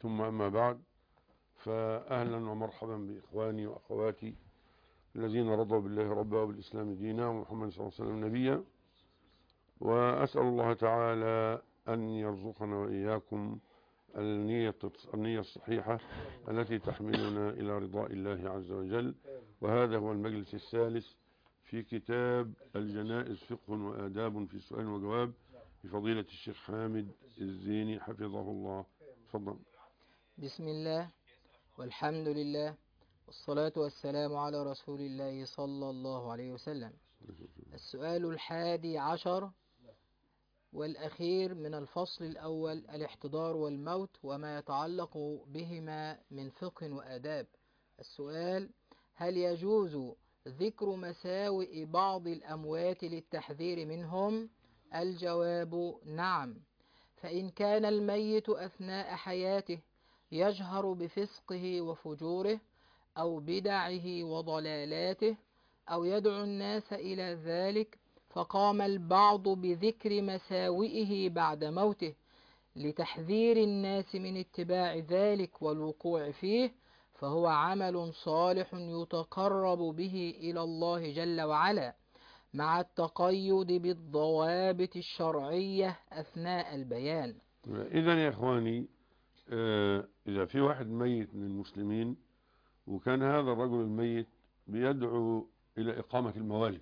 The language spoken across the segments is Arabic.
ثم أما بعد، فأهلا ومرحبا بإخواني وأخواتي الذين رضوا بالله ربا وبالإسلام دينا ومحمد صلى الله عليه وسلم نبيا، وأسأل الله تعالى أن يرزقنا وإياكم النية الصحيحة التي تحملنا إلى رضاء الله عز وجل. وهذا هو المجلس الثالث في كتاب الجنائز فقه وآداب في سؤال وجواب بفضيلة الشيخ حامد الزيني حفظه الله. تفضل. بسم الله والحمد لله والصلاة والسلام على رسول الله صلى الله عليه وسلم. السؤال 11 والأخير من الفصل الأول: الاحتضار والموت وما يتعلق بهما من فقه وآداب. السؤال: هل يجوز ذكر مساوئ بعض الأموات للتحذير منهم؟ الجواب: نعم، فإن كان الميت أثناء حياته يجهر بفسقه وفجوره أو بدعه وضلالاته أو يدعو الناس إلى ذلك، فقام البعض بذكر مساوئه بعد موته لتحذير الناس من اتباع ذلك والوقوع فيه، فهو عمل صالح يتقرب به إلى الله جل وعلا، مع التقيد بالضوابط الشرعية أثناء البيان. إذن يا إخواني، إذا في واحد ميت من المسلمين وكان هذا الرجل الميت بيدعو إلى إقامة الموالد،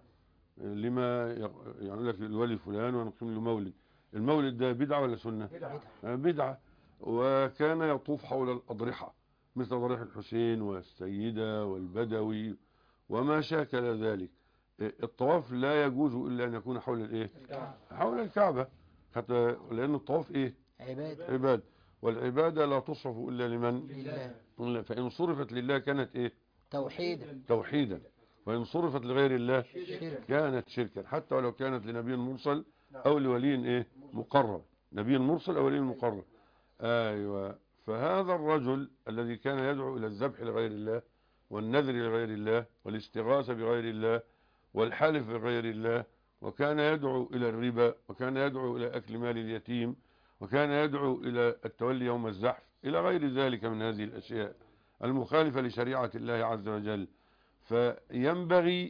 لما يعني لك الولي فلان ونقيم له مولد، المولد ده بدعة ولا سنة؟ بدعة. وكان يطوف حول الأضرحة مثل ضريح الحسين والسيدة والبدوي وما شاكل ذلك. الطواف لا يجوز إلا أن يكون حول الإيه؟ حول الكعبة، حتى لأن الطواف إيه؟ عبادة، والعبادة لا تصرف إلا لمن؟ لله. فإن صرفت لله كانت إيه؟ توحيدا. وإن صرفت لغير الله كانت شركا، حتى ولو كانت لنبي مرسل أو لولي إيه؟ مقرب. نبي مرسل أو ولي مقرب. أيوة. فهذا الرجل الذي كان يدعو إلى الذبح لغير الله والنذر لغير الله والاستغاثة بغير الله والحلف بغير الله، وكان يدعو إلى الربا، وكان يدعو إلى أكل مال اليتيم، وكان يدعو إلى التولي يوم الزحف، إلى غير ذلك من هذه الأشياء المخالفة لشريعة الله عز وجل، فينبغي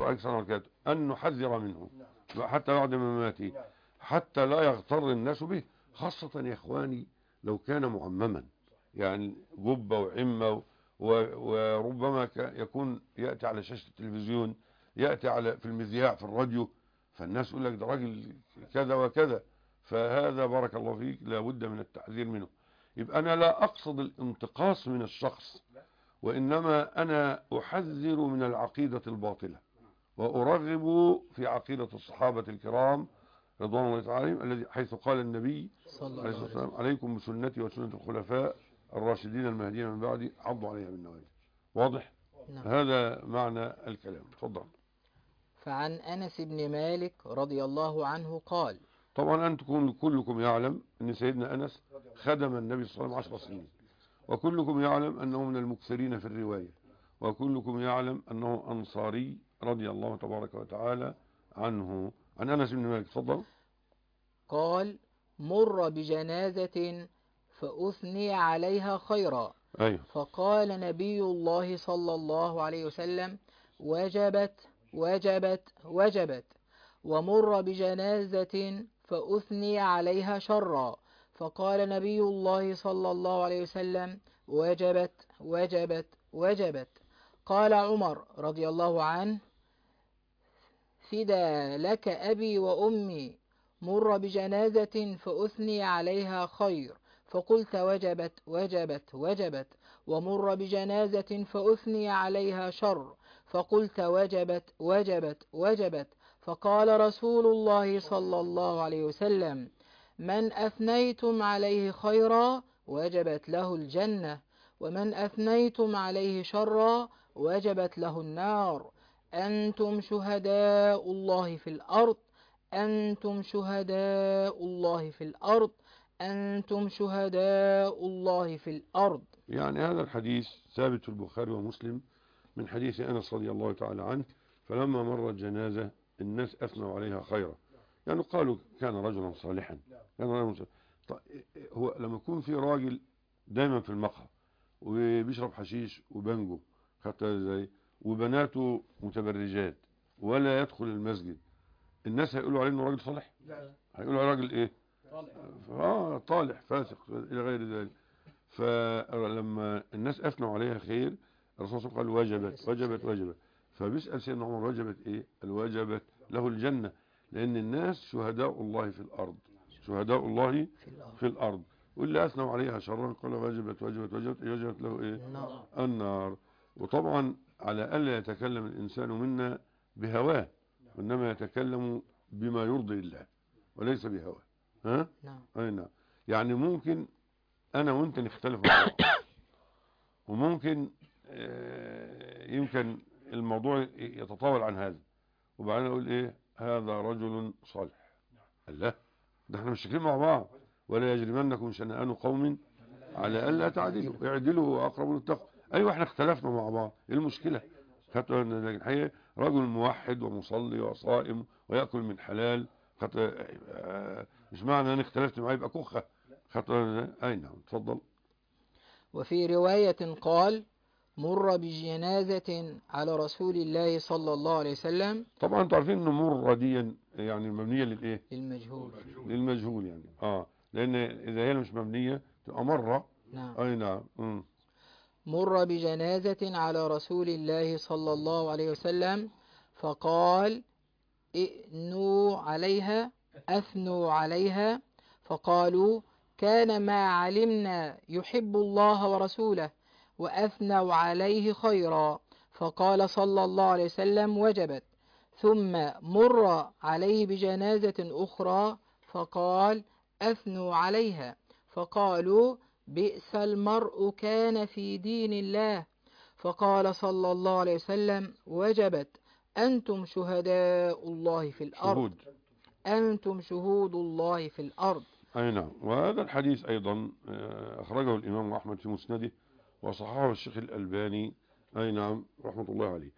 أن نحذر منه حتى بعد مماته، حتى لا يغتر الناس به، خاصة يا إخواني لو كان معمما، يعني جبة وعمة، وربما يكون يأتي على شاشة التلفزيون، يأتي في المذياع في الراديو، فالناس يقول لك ده راجل كذا وكذا، فهذا بارك الله فيك لابد من التحذير منه. يبقى أنا لا أقصد الانتقاص من الشخص، وإنما أنا أحذر من العقيدة الباطلة، وأرغب في عقيدة الصحابة الكرام رضوان الله تعالى عليهم، الذي حيث قال النبي صلى الله عليه وسلم: عليكم بسنتي وسنة الخلفاء الراشدين المهديين من بعدي عضوا عليها بالنواجذ. واضح؟ نعم. هذا معنى الكلام. تفضل. فعن أنس بن مالك رضي الله عنه قال: طبعا أنتم كلكم يعلم أن سيدنا أنس خدم النبي صلى الله عليه وسلم 10 سنين، وكلكم يعلم أنه من المكثرين في الرواية، وكلكم يعلم أنه أنصاري رضي الله تبارك وتعالى عنه. عن أنس بن مالك. تفضل. قال: مر بجنازة فأثني عليها خيرا. أيوه. فقال نبي الله صلى الله عليه وسلم: وجبت وجبت وجبت. ومر بجنازة فأثني عليها شرا. فقال نبي الله صلى الله عليه وسلم: وجبت وجبت وجبت. قال عمر رضي الله عنه: فدا لك أبي وأمي، مر بجنازة فأثني عليها خير، فقلت وجبت وجبت وجبت. ومر بجنازة فأثني عليها شر، فقلت وجبت وجبت وجبت. فقال رسول الله صلى الله عليه وسلم: من أثنيتم عليه خيرا وجبت له الجنة، ومن أثنيتم عليه شرا وجبت له النار. أنتم شهداء الله في الأرض، أنتم شهداء الله في الأرض، أنتم شهداء الله في الأرض. يعني هذا الحديث ثابت في البخاري ومسلم من حديث أنس رضي الله تعالى عنه: فلما مرت جنازة الناس أثنوا عليها خيرا، يعني قالوا كان رجلا صالحا، كان رجلا صالحا. هو لما يكون في راجل دايما في المقهى وبيشرب حشيش وبنجو، خدتها ازاي، وبناته متبرجات ولا يدخل المسجد، الناس هيقولوا عليه انه راجل صالح؟ لا. هيقولوا عليه راجل ايه؟ طالع. طالح فاسق الى غير ذلك. فلما الناس اثنوا عليها خير، الرسول صلى الله عليه وسلم قال وجبت وجبت وجبت. فبيسأل سيدنا عمر وجبت ايه؟ الوجبت له الجنة، لان الناس شهداء الله في الارض، شهداء الله في الارض، واللي اثنوا عليها شرا قال وجبت وجبت وجبت، وجبت له ايه؟ النار. وطبعا على الا يتكلم الانسان منا بهواه، وانما يتكلم بما يرضي الله وليس بهواه. ها؟ نعم. اي نعم. يعني ممكن انا وانت نختلف مع بعض، وممكن يمكن الموضوع يتطاول عن هذا، وبعدين اقول ايه؟ هذا رجل صالح. الله، ده احنا مش مع بعض. ولا يجرمنكم شنآن قوم على الا تعدلوا اعدلوا اقرب للتقوى. ايوه احنا اختلفنا مع بعض، ايه المشكله؟ الحقيقه رجل موحد ومصلي وصائم ويأكل من حلال، مش معنى ان اختلفت معاه يبقى كخه. اي نعم، اتفضل. وفي رواية قال مر بجنازة على رسول الله صلى الله عليه وسلم. طبعا انتوا عارفين ان مر دي يعني مبنيه للايه؟ للمجهول. للمجهول يعني لان اذا هي مش مبنيه تبقى مره. نعم. اي نعم. مر بجنازة على رسول الله صلى الله عليه وسلم فقال ائنوا عليها أثنوا عليها، فقالوا كان ما علمنا يحب الله ورسوله وأثنوا عليه خيرا، فقال صلى الله عليه وسلم وجبت. ثم مر عليه بجنازة أخرى فقال أثنوا عليها، فقالوا بئس المرء كان في دين الله، فقال صلى الله عليه وسلم وجبت، أنتم شهداء الله في الأرض، أنتم شهود الله في الأرض. أي نعم. وهذا الحديث أيضا أخرجه الإمام أحمد في مسنده وصححه الشيخ الألباني، أي نعم، رحمة الله عليه.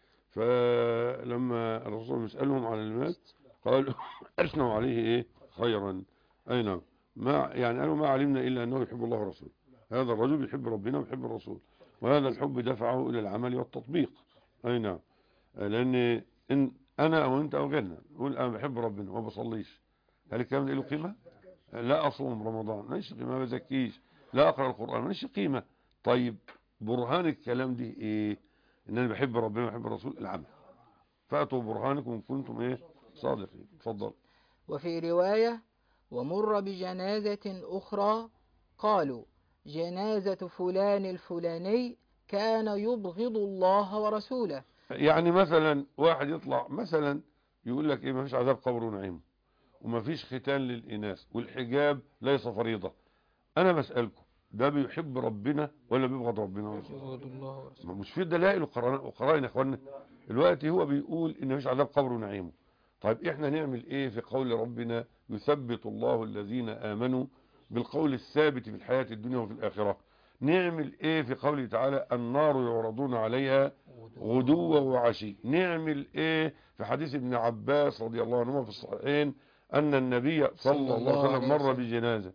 فلما الرسول يسألهم عن المال قالوا أثنوا عليه إيه؟ خيرا. أي نعم. ما يعني قالوا ما علمنا إلا أنه يحب الله ورسوله. هذا الرجل يحب ربنا ويحب الرسول، وهذا الحب دفعه إلى العمل والتطبيق. أي نعم. لأن إن أنا أو أنت أو غيرنا نقول أنا بحب ربنا وما بصليش، هل الكلام ده له قيمة؟ لا أصوم رمضان ماليش قيمة، ما بزكيش، لا أقرأ القرآن ماليش قيمة. طيب برهان الكلام دي إيه؟ إن أنا بحب ربنا وبحب الرسول، العمل. فأتوا برهانكم إن كنتم إيه؟ صادقين. اتفضل. وفي رواية ومر بجنازة أخرى قالوا جنازة فلان الفلاني كان يبغض الله ورسوله. يعني مثلا واحد يطلع مثلا يقول لك إيه؟ ما فيش عذاب قبر ونعيم، وما فيش ختان للإناث، والحجاب ليس فريضة. أنا بسألكم ده بيحب ربنا ولا بيبغض ربنا ورسوله؟ مش في دلائل وقرائن يا اخوانا. دلوقتي هو بيقول ان مفيش عذاب قبر ونعيمه. طيب احنا نعمل ايه في قول ربنا يثبت الله الذين امنوا بالقول الثابت في الحياة الدنيا وفي الاخرة؟ نعمل ايه في قوله تعالى النار يعرضون عليها غدوا وعشي؟ نعمل ايه في حديث ابن عباس رضي الله عنهما في الصحيحين ان النبي صلى الله عليه وسلم مر بجنازة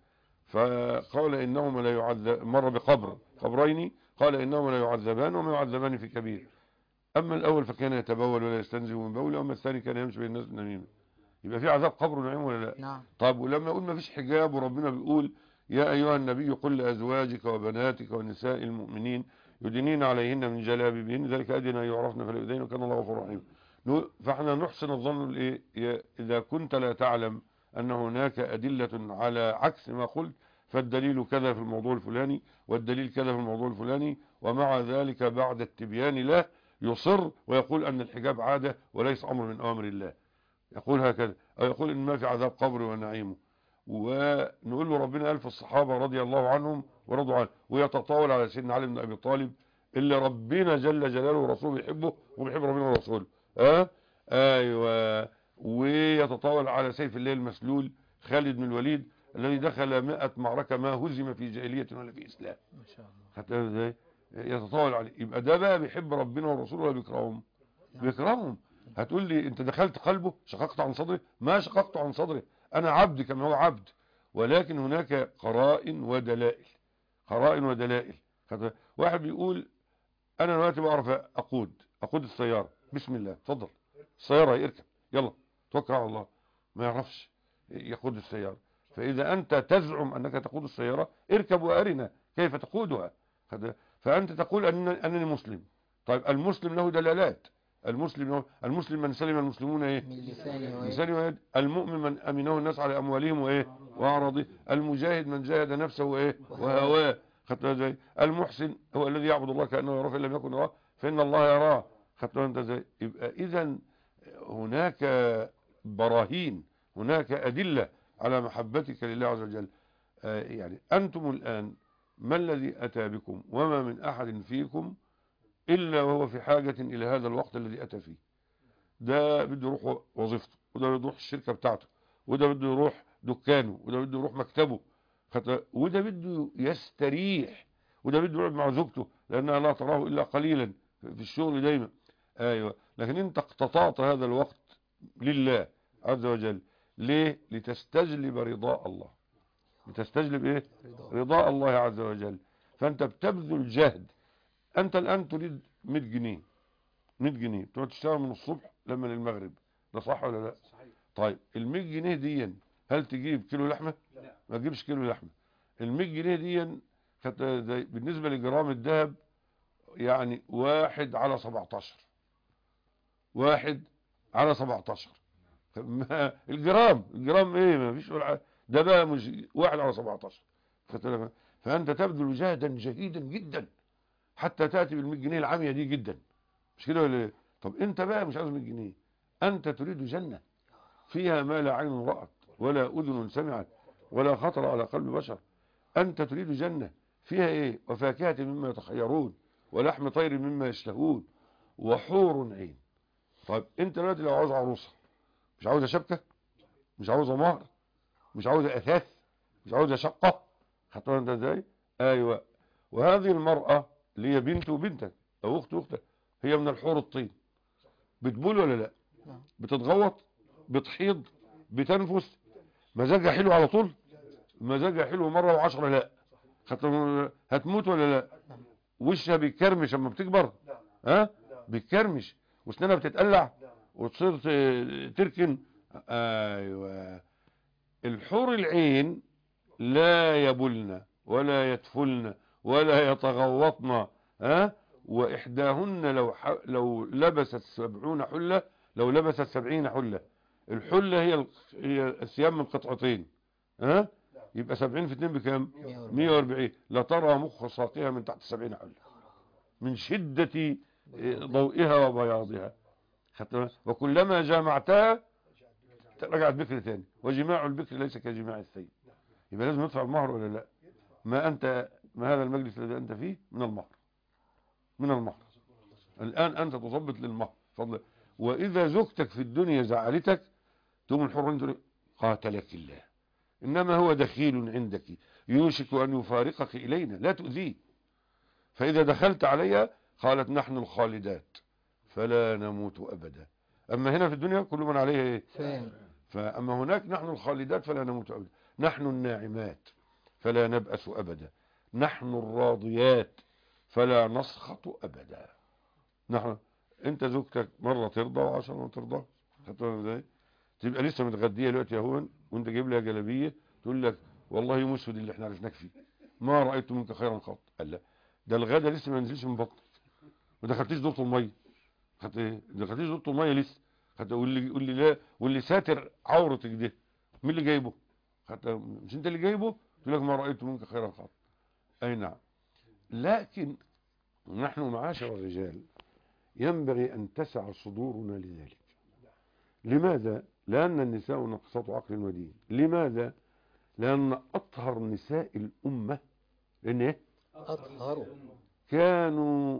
فقال إنهما لا يعذب، مر قبرين قال إنهما لا يعذبان وما يعذبان في كبير. أما الأول فكان يتبول ولا يستنزف من بوله، أما الثاني كان يمشي بين الناس بالنميمة. يبقى في عذاب قبر ونعيم ولا لا؟ نعم. طب ولما يقول ما فيش حجاب وربنا بيقول يا أيها النبي قل لأزواجك وبناتك ونساء المؤمنين يدنين عليهن من جلابيبهن ذلك أدنى يعرفن فلا يؤذين وكان الله غفورا رحيما. فاحنا نحسن الظن بالإيه؟ إذا كنت لا تعلم أن هناك أدلة على عكس ما قلت فالدليل كذا في الموضوع الفلاني والدليل كذا في الموضوع الفلاني، ومع ذلك بعد التبيان له يصر ويقول أن الحجاب عادة وليس أمر من أوامر الله، يقول هكذا، أو يقول إن ما في عذاب قبر ونعيمه. ونقول له ربنا قال في الصحابة رضي الله عنهم ورضوا عنه، ويتطاول على سيدنا علي بن أبي طالب اللي ربنا جل جلاله ورسوله يحبه وبيحب ربنا ورسوله. أيوة. ويتطاول على سيف الله المسلول خالد بن الوليد الذي دخل 100 معركة ما هزم في جاهلية ولا في إسلام. ما شاء الله. حتى ازاي يتطاول عليه؟ يبقى ده بقى بيحب ربنا ورسوله ولا بيكرههم؟ بيكرههم. هتقول لي انت دخلت قلبه شققت عن صدره؟ ما شققت عن صدره، انا عبد كما هو عبد، ولكن هناك قرائن ودلائل. قرائن ودلائل. واحد بيقول انا دلوقتي بعرف اقود السياره، بسم الله اتفضل السياره يركب يلا توكل على الله، ما يعرفش يقود السياره. فاذا انت تزعم انك تقود السياره اركب وارنا كيف تقودها. فانت تقول انني مسلم. طيب المسلم له دلالات. المسلم من سلم المسلمون ايه من لسانه من لسانه ويده. المؤمن من امنه الناس على اموالهم وايه واعراضهم. المجاهد من جاهد نفسه وايه وهواه. خدت ازاي. المحسن هو الذي يعبد الله كانه يراه فان لم يكن يراه فان الله يراه. خدت انت ازاي. يبقى اذا هناك براهين، هناك ادله على محبتك لله عز وجل. يعني انتم الان ما الذي اتى بكم؟ وما من احد فيكم الا وهو في حاجه الى هذا الوقت الذي اتى فيه. ده بده يروح وظيفته، وده بده يروح الشركه بتاعته، وده بده يروح دكانه، وده بده يروح مكتبه، وده بده يستريح، وده بده يقعد مع زوجته لانها لا تراه الا قليلا في الشغل دايما. ايوه، لكن انت اقتطعت هذا الوقت لله عز وجل. ليه؟ لتستجلب رضاء الله. لتستجلب ايه رضاء الله عز وجل. فانت بتبذل جهد. انت الان تريد 100 جنيه 100 جنيه تقعد تشتغل من الصبح لما للمغرب، ده صح ولا لا؟ صحيح. طيب ال 100 جنيه دي هل تجيب كيلو لحمه؟ لا. ما تجيبش كيلو لحمه. ال 100 جنيه دي بالنسبه لجرام الذهب يعني 1/17. 1/17. الجرام ايه؟ ما فيش ولا ده بقى مش 1/17. فانت تبذل جهدا جهيدا جدا حتى تاتي بال 100 جنيه العاميه دي جدا، مش كده ولا ايه؟ طب انت بقى مش عايز 100 جنيه، انت تريد جنه فيها ما لا عين رأت ولا اذن سمعت ولا خطر على قلب بشر. انت تريد جنه فيها ايه؟ وفاكهه مما يتخيرون ولحم طير مما يشتهون وحور عين. طيب انت دلوقتي لو عاوز عروسه، مش عاوزه شبكه، مش عاوزه مهر، مش عاوزه اثاث، مش عاوزه شقه. خدتها انت ازاي؟ ايوه. وهذه المراه اللي هي بنت وبنتك او اخت واختك هي من الحور الطين. بتبول ولا لا؟ بتتغوط، بتحيض، بتنفس، مزاجها حلو على طول، مزاجها حلو مره و10 لا. هتموت ولا لا؟ وشها بيتكرمش اما بتكبر، ها بيتكرمش، واسنانها بتتقلع وتصير تركن. ايوه. الحور العين لا يبلن ولا يتفلن ولا يتغوطن، ها. واحداهن لو لبست 70 حله، لو لبست 70 حله. الحله هي الثياب من قطعتين، ها. يبقى 70 في 2 بكام؟ 140. لا ترى مخ ساقها من تحت 70 حله من شده ضوئها وبياضها. وكلما جامعتها رجعت بكر ثاني، وجماع البكر ليس كجماع الثيب. يبقى لازم ندفع المهر ولا لا؟ ما هذا المجلس الذي انت فيه من المهر، من المهر. الان انت تظبط للمهر فضل. واذا زوجتك في الدنيا زعلتك تقوم الحر انت قاتلك الله، انما هو دخيل عندك يوشك ان يفارقك الينا لا تؤذيه. فاذا دخلت عليها قالت نحن الخالدات فلا نموت ابدا. اما هنا في الدنيا كل من عليها ايه؟ فاهم. فاما هناك نحن الخالدات فلا نموت ابدا. نحن الناعمات فلا نبأس ابدا. نحن الراضيات فلا نسخط ابدا. نحن. انت زوجتك مره ترضى و10 ما ترضى. خدتها ازاي؟ تبقى لسه متغديه دلوقتي يا هون وانت جايب لها جلابيه تقول لك والله مسود اللي احنا عرفناك فيه، ما رايت منك خيرا قط. قال لا، ده الغدا لسه ما نزلش من بطنك، ما دخلتيش دورة الميه. خدت ايه؟ ما دخلتيش دورة الميه لسه. خدت. واللي لا، واللي ساتر عورتك ده مين اللي جايبه؟ خدت. مش انت اللي جايبه؟ تقول لك ما رايت منك خيرا قط. اي نعم. لكن نحن معاشر الرجال ينبغي ان تسع صدورنا لذلك. لماذا؟ لأن النساء ناقصات عقل ودين. لماذا؟ لأن أطهر نساء الأمة لأن إيه؟ أطهر كانوا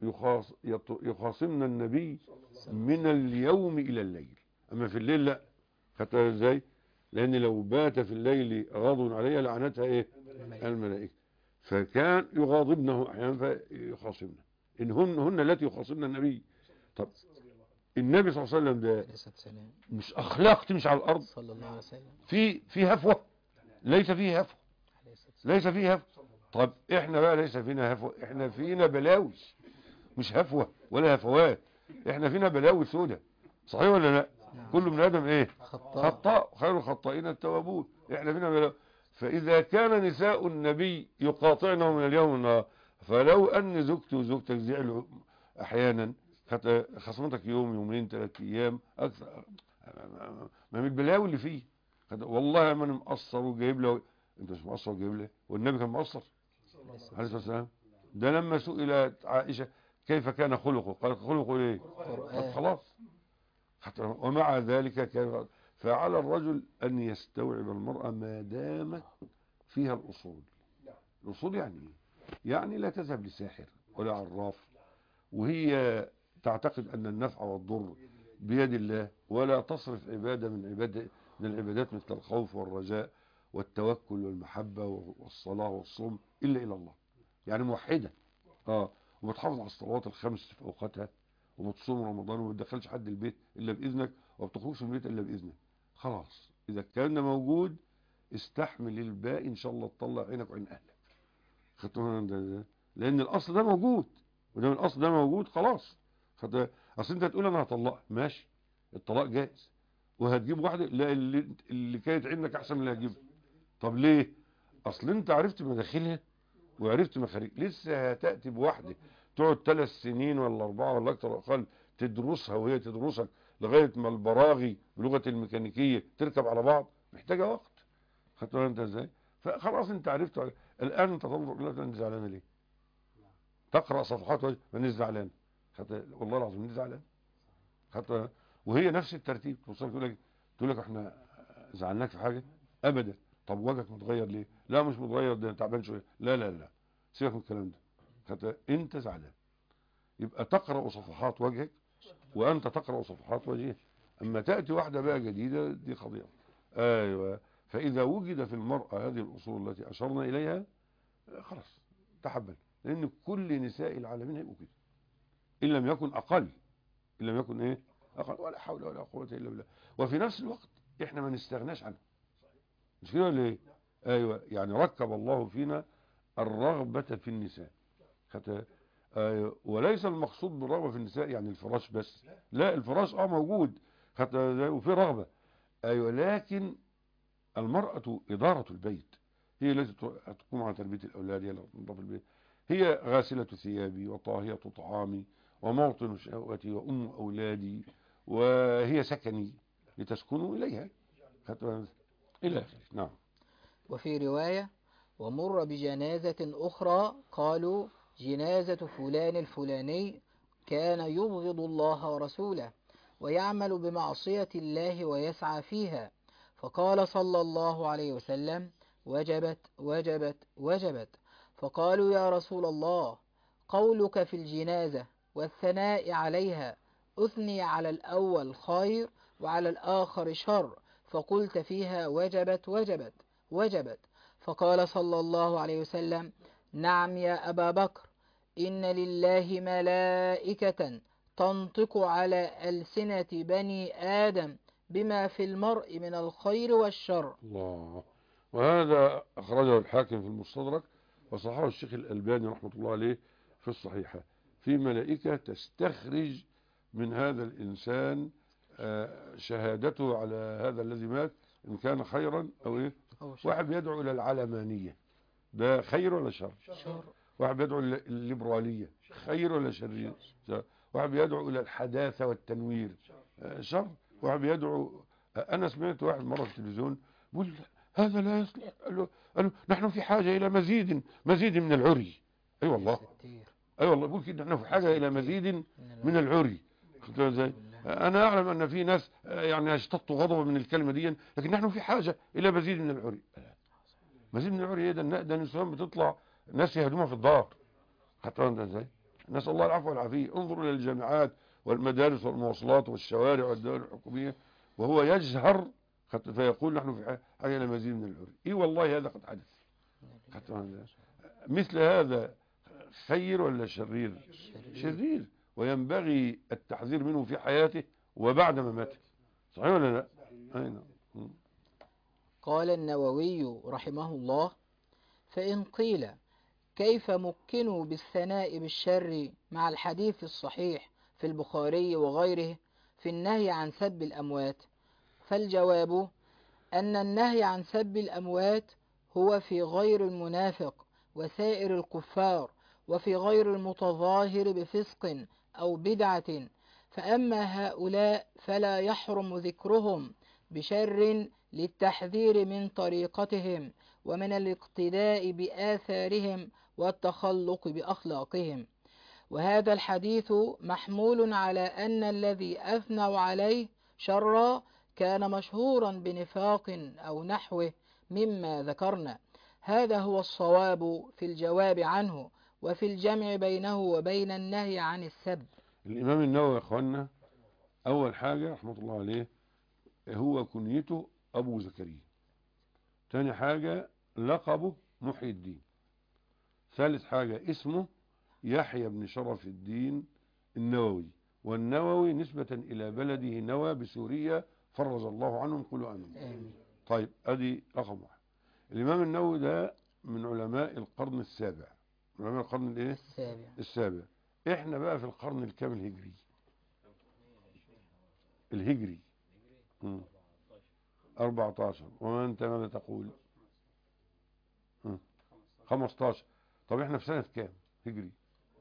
يخاصمن النبي من اليوم إلى الليل، أما في الليل لا. خدتها إزاي؟ لأن لو بات في الليل غاضب عليها لعنتها إيه؟ الملائكة. فكان يغاضبنه أحيانا فيخاصمن إن هن التي يخاصمن النبي. طب النبي صلى الله عليه وسلم ده مش اخلاق تمشي على الارض صلى الله عليه وسلم. في هفوه؟ ليس فيه هفوه، ليس فيه هفوه. طب احنا بقى ليس فينا هفوة، احنا فينا بلاوي، مش هفوة ولا هفوات، احنا فينا بلاوي سودة، صحيح ولا لا؟ كل من ادم ايه؟ خطاء، خير الخطائين التوابون، احنا فينا بلاوي. فاذا كان نساء النبي يقاطعنه من اليوم والنهار، فلو ان زوجته وزوجتك زعلوا احيانا، خصمتك يوم يومين 3 ايام اكثر، ما من البلاوي اللي فيه. والله ما انا مقصر وجايب له، انت مش مقصر وجايب له، والنبي كان مقصر عليه الصلاه والسلام. ده لما سئلت عائشه كيف كان خلقه، قالت خلقه ايه؟ قالت خلاص. ومع ذلك كان، فعلى الرجل ان يستوعب المرأة ما دامت فيها الاصول. الاصول يعني ايه؟ يعني لا تذهب لساحر ولا عراف وهي تعتقد ان النفع والضر بيد الله، ولا تصرف عبادة من العبادات مثل الخوف والرجاء والتوكل والمحبة والصلاة والصوم إلا إلى الله. يعني موحدة، وبتحافظ على الصلوات الخمس في أوقاتها، وبتصوم رمضان، وما بتدخلش حد البيت إلا بإذنك، وما بتخرجش من البيت إلا بإذنك. خلاص إذا الكلام ده موجود استحمل الباقي إن شاء الله، تطلع عينك وعين أهلك. خدتوا ده؟ لأن الأصل ده موجود، ودام الأصل ده موجود خلاص. أصل أنت هتقول أنا هطلقها، ماشي، الطلاق جائز، وهتجيب واحدة لا اللي كانت عندك أحسن من اللي هتجيبها. طب ليه؟ أصل أنت عرفت مداخلها وعرفت مخارج، لسه هتأتي بواحدة تقعد 3 سنين ولا 4 ولا أكتر أقل تدرسها، وهي تدرسك لغاية ما البراغي بلغة الميكانيكية تركب على بعض، محتاجة وقت. خدت بالك أنت إزاي؟ فخلاص أنت عرفت. الآن أنت تنظر إلى أنت زعلانة ليه؟ تقرأ صفحات وجه مانيش زعلان، والله العظيم مانيش زعلان. حتى وهي نفس الترتيب توصل تقول لك احنا زعلناك في حاجة ابدا. طب وجهك متغير ليه؟ لا مش متغير، ده تعبان شويه. لا لا لا، سيبك من الكلام ده، حتى انت زعلان. يبقى تقرأ صفحات وجهك وانت تقرأ صفحات وجهك. اما تأتي واحدة بقى جديدة دي قضية. ايوه. فاذا وجد في المرأة هذه الاصول التي اشرنا اليها خلاص تحبل، لان كل نساء العالمين هيبقوا كده ان لم يكن اقل، ان لم يكن ايه اقل. ولا حول ولا قوه الا بالله. وفي نفس الوقت احنا ما نستغناش عنه، مش كده ولا ايه؟ ايوه. يعني ركب الله فينا الرغبه في النساء، أيوة. وليس المقصود بالرغبه في النساء يعني الفراش بس، لا، الفراش موجود وفي رغبه، ايوه، لكن المراه اداره البيت، هي التي تقوم على تربيه الاولاد، هي التي تنظف البيت، هي غاسله ثيابي وطاهيه طعامي وموطن شهوتي وام اولادي، وهي سكني لتسكنوا اليها الى اخره. نعم. وفي رواية: ومر بجنازة أخرى قالوا جنازة فلان الفلاني كان يبغض الله ورسوله ويعمل بمعصية الله ويسعى فيها، فقال صلى الله عليه وسلم: وجبت وجبت وجبت. فقالوا: يا رسول الله، قولك في الجنازة والثناء عليها أثني على الأول خير وعلى الآخر شر، فقلت فيها وجبت وجبت وجبت. فقال صلى الله عليه وسلم: نعم يا أبا بكر، إن لله ملائكة تنطق على ألسنة بني آدم بما في المرء من الخير والشر. الله. وهذا أخرجه الحاكم في المستدرك، وصححه الشيخ الألباني رحمة الله عليه في الصحيحة. في ملائكة تستخرج من هذا الإنسان شهادته على هذا الذي مات إن كان خيرا أو إيه. واحد بيدعو إلى العلمانية، ده خير ولا شر؟ شر. واحد بيدعو إلى الليبرالية، خير ولا شرير؟ واحد بيدعو إلى الحداثة والتنوير، شر. واحد بيدعو، أنا سمعت واحد مرة في التلفزيون بيقول هذا لا يصلح، قالوا نحن في حاجة إلى مزيد من العري. أي والله، أي والله بيقول كده، نحن في حاجة إلى مزيد من العري. ازاي؟ أنا أعلم أن في ناس يعني يشتطوا غضبا من الكلمة دي، لكن نحن في حاجة إلى مزيد من العري. مزيد من العري إيه ده النسوان بتطلع ناس يهدمها في الدار. حتى أنت ازاي؟ نسأل الله العفو والعافية. انظروا إلى الجامعات والمدارس والمواصلات والشوارع والدول الحكومية وهو يجهر فيقول نحن في حاجة إلى مزيد من العري. إيه والله هذا قد حدث. مثل هذا خير ولا شرير؟ شرير، وينبغي التحذير منه في حياته وبعد مماته. صحيح ولا لا؟ أين؟ قال النووي رحمه الله: فإن قيل كيف مكنوا بالثناء بالشر مع الحديث الصحيح في البخاري وغيره في النهي عن سب الأموات؟ فالجواب أن النهي عن سب الأموات هو في غير المنافق وسائر الكفار، وفي غير المتظاهر بفسق أو بدعة. فأما هؤلاء فلا يحرم ذكرهم بشر للتحذير من طريقتهم ومن الاقتداء بآثارهم والتخلق بأخلاقهم. وهذا الحديث محمول على أن الذي أثنوا عليه شرا كان مشهورا بنفاق أو نحوه مما ذكرنا. هذا هو الصواب في الجواب عنه وفي الجمع بينه وبين النهي عن السب. الإمام النووي يا إخوانا أول حاجة رحمة الله عليه هو كنيته أبو زكريا. تاني حاجة لقبه محي الدين. ثالث حاجة اسمه يحيى بن شرف الدين النووي، والنووي نسبة إلى بلده نوى بسوريا فرج الله عنهم قولوا آمين. طيب أدي رقم واحد. الإمام النووي ده من علماء القرن السابع، من علماء القرن الايه؟ السابع. احنا بقى في القرن الكام الهجري؟ الهجري 14. وما انت ماذا تقول؟ 15. طب احنا في سنة كام هجري؟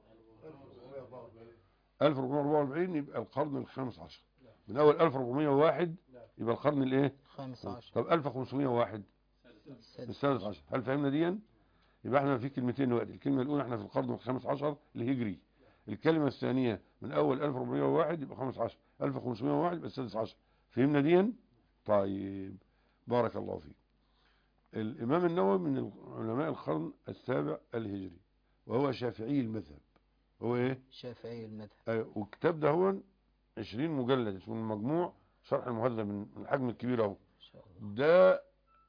1444. يبقى القرن الخامس عشر. من اول 1401 يبقى القرن الايه؟ 15. طب 1501 السادس عشر. هل فهمنا دي؟ يبقى احنا في كلمتين دلوقتي. الكلمة الاولى احنا في القرن الخامس عشر الهجري. الكلمة الثانية من اول 1401 يبقى 15، 1501 يبقى السادس عشر. فهمنا دي؟ طيب بارك الله فيك. الامام النووي من علماء القرن السابع الهجري، وهو شافعي المذهب. هو ايه؟ شافعي المذهب. ايوه. والكتاب ده هو 20 مجلد اسمه المجموع شرح المهذب من الحجم الكبير اهو. ده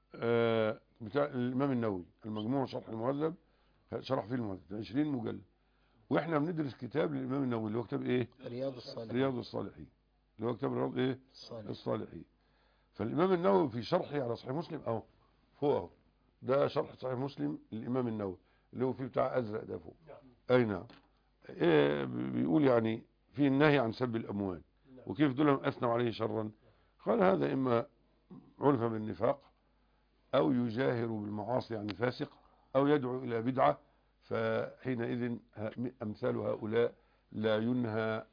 بتاع الامام النووي، المجموع شرح المهذب، شرح فيه المهذب 20 مجلد. واحنا بندرس كتاب للامام النووي اللي هو كتاب ايه؟ رياض الصالحين. رياض الصالحين اللي هو كتاب رياض ايه؟ الصالحين. فالامام النووي في شرحه على صحيح مسلم اهو فوق اهو. ده شرح صحيح مسلم للامام النووي اللي هو فيه بتاع ازرق ده فوق. اي نعم. إيه بيقول يعني في النهي عن سب الاموال وكيف دول اثنوا عليه شرا. قال هذا اما عرف بالنفاق او يجاهر بالمعاصي يعني فاسق او يدعو الى بدعة، فحينئذ امثال هؤلاء لا ينهى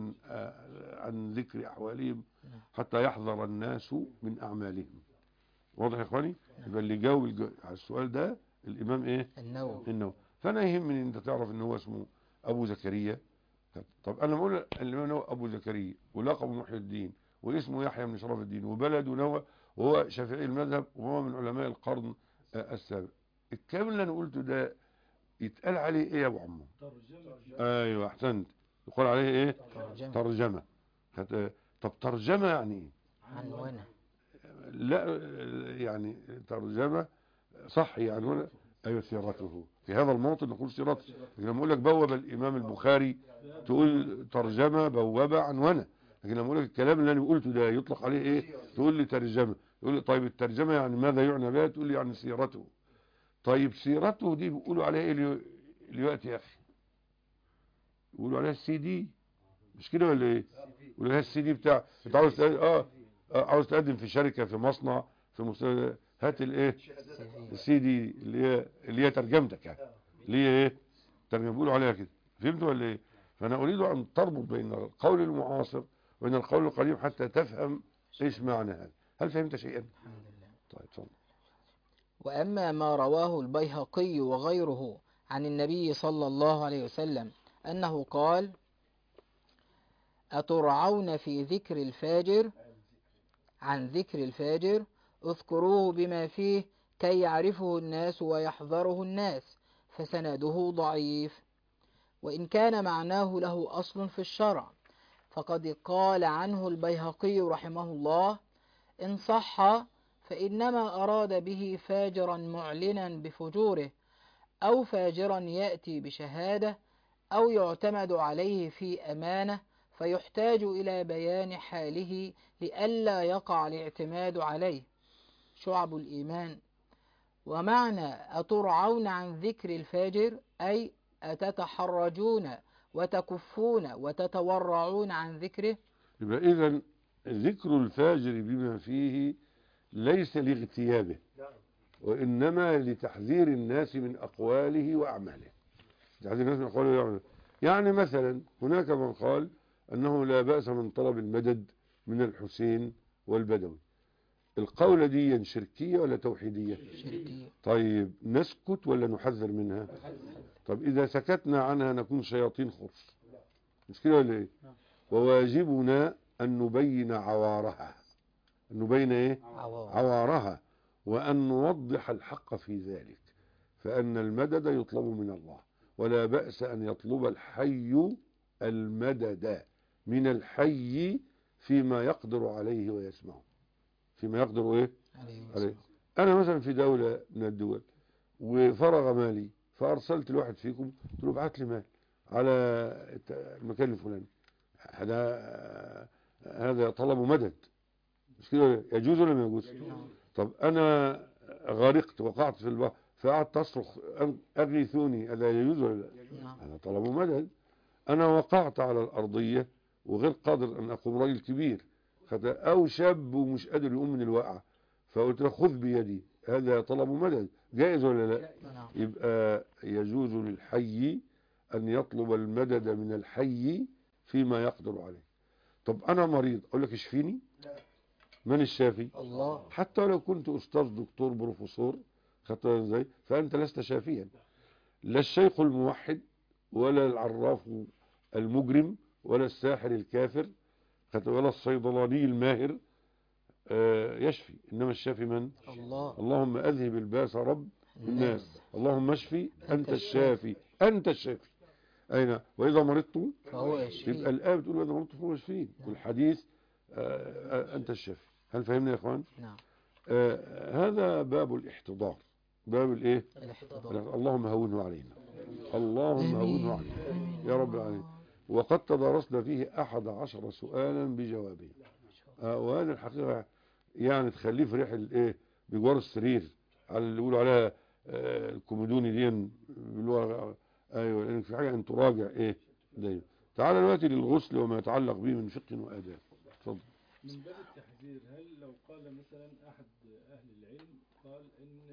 عن ذكر احوالهم حتى يحذر الناس من اعمالهم. واضح يا اخواني؟ يبقى اللي جاوب على السؤال ده الامام ايه؟ النووي. فانا يهمني ان انت تعرف ان هو اسمه ابو زكريا. طب انا بقول الامام النووي ابو زكريا ولقبه محي الدين واسمه يحيى بن شرف الدين وبلده نوى وهو شافعي المذهب وهو من علماء القرن السابع. الكلام اللي انا قلته ده يتقال عليه ايه يا ابو عمو؟ ايوه احسنت. يقول عليه ايه؟ ترجمة. طب ترجمة يعني ايه؟ عنوانه. لا يعني ترجمة صح يعني ايوه سيرته. في هذا الموطن نقول سيرته. لما اقول لك بوب الامام البخاري تقول ترجمة بوابة عنوانه. لكن لما اقول لك الكلام اللي انا قلته ده يطلق عليه ايه؟ تقول لي ترجمة. تقول لي طيب الترجمة يعني ماذا يعنى بها؟ تقول لي يعني سيرته. طيب سيرته دي بيقولوا عليها ايه دلوقتي يا اخي؟ بيقولوا عليها السي دي مش كده ولا ايه؟ بيقولوا عليها السي دي بتاع انت عاوز عاوز تقدم في شركة في مصنع في مستشفى هات الايه؟ السي دي اللي هي ترجمتك يعني اللي هي ايه؟ ترجمة. بيقولوا عليها كده. فهمتوا ولا ايه؟ فانا اريد ان تربط بين القول المعاصر وبين القول القديم حتى تفهم ايش معنى هذا. هل فهمت شيئا؟ الحمد لله. طيب اتفضل. وأما ما رواه البيهقي وغيره عن النبي صلى الله عليه وسلم أنه قال: أترعون في ذكر الفاجر عن ذكر الفاجر اذكروه بما فيه كي يعرفه الناس ويحذره الناس، فسنده ضعيف، وإن كان معناه له أصل في الشرع، فقد قال عنه البيهقي رحمه الله: إن صح فإنما أراد به فاجرا معلنا بفجوره، أو فاجرا يأتي بشهادة، أو يعتمد عليه في أمانة فيحتاج إلى بيان حاله لئلا يقع الاعتماد عليه. شعب الإيمان. ومعنى أترعون عن ذكر الفاجر أي أتتحرجون وتكفون وتتورعون عن ذكره. يبقى إذن ذكر الفاجر بما فيه ليس لاغتيابه، وإنما لتحذير الناس من أقواله وأعماله. تحذير الناس من أقواله وأعماله. يعني مثلا هناك من قال أنه لا بأس من طلب المدد من الحسين والبدوي. القولة دي شركية ولا توحيدية؟ شركية. طيب نسكت ولا نحذر منها؟ طب إذا سكتنا عنها نكون شياطين خرس، مش كده ولا إيه؟ وواجبنا أن نبين عوارها. أن نبين إيه؟ عوارها، وأن نوضح الحق في ذلك، فأن المدد يطلب من الله، ولا بأس أن يطلب الحي المدد من الحي فيما يقدر عليه ويسمعه، فيما يقدر إيه؟ عليه. أنا مثلا في دولة من الدول وفرغ مالي، فأرسلت لواحد فيكم قلت له ابعت لي مال على المكان الفلاني، هذا طلب مدد، مش كده؟ يجوز ولا ما يجوز؟ طب أنا غرقت، وقعت في البحر، فقعدت أصرخ أغيثوني، هذا يجوز ولا لا؟ هذا طلب مدد. أنا وقعت على الأرضية وغير قادر أن أقوم، راجل كبير أو شاب ومش قادر يقوم من الوقعة، فقلت له خذ بيدي، هذا طلب مدد، جائز ولا لا؟ يبقى يجوز للحي أن يطلب المدد من الحي فيما يقدر عليه. طب أنا مريض، أقول لك اشفيني؟ من الشافي؟ الله. حتى لو كنت أستاذ دكتور بروفيسور، خدتها ازاي؟ فأنت لست شافيا، لا الشيخ الموحد ولا العراف المجرم ولا الساحر الكافر ولا الصيدلاني الماهر يشفي، إنما الشافي من؟ الله. اللهم أذهب الباس رب الناس، اللهم اشفي أنت الشافي، أنت الشافي. أين؟ وإذا مرضت فهو يشفي. يبقى الآية بتقول وإذا مرضت فهو يشفين، والحديث أنت الشافي. هل فهمنا يا إخوان؟ نعم. هذا باب الاحتضار، باب الايه؟ الاحتضار. اللهم هونه علينا، اللهم هونه علينا يا رب العالمين. وقد تدارسنا فيه 11 سؤالا بجوابه، وهذا الحقيقة يعني تخليه في ريح الايه، بجوار السرير، على اللي بيقولوا عليها الكوميدوني دي باللغة. ايوه، لان في حاجة ان تراجع ايه دايما. تعال دلوقتي للغسل وما يتعلق به من فقه وآداب. اتفضل. من باب التحذير، هل لو قال مثلا أحد أهل العلم قال إن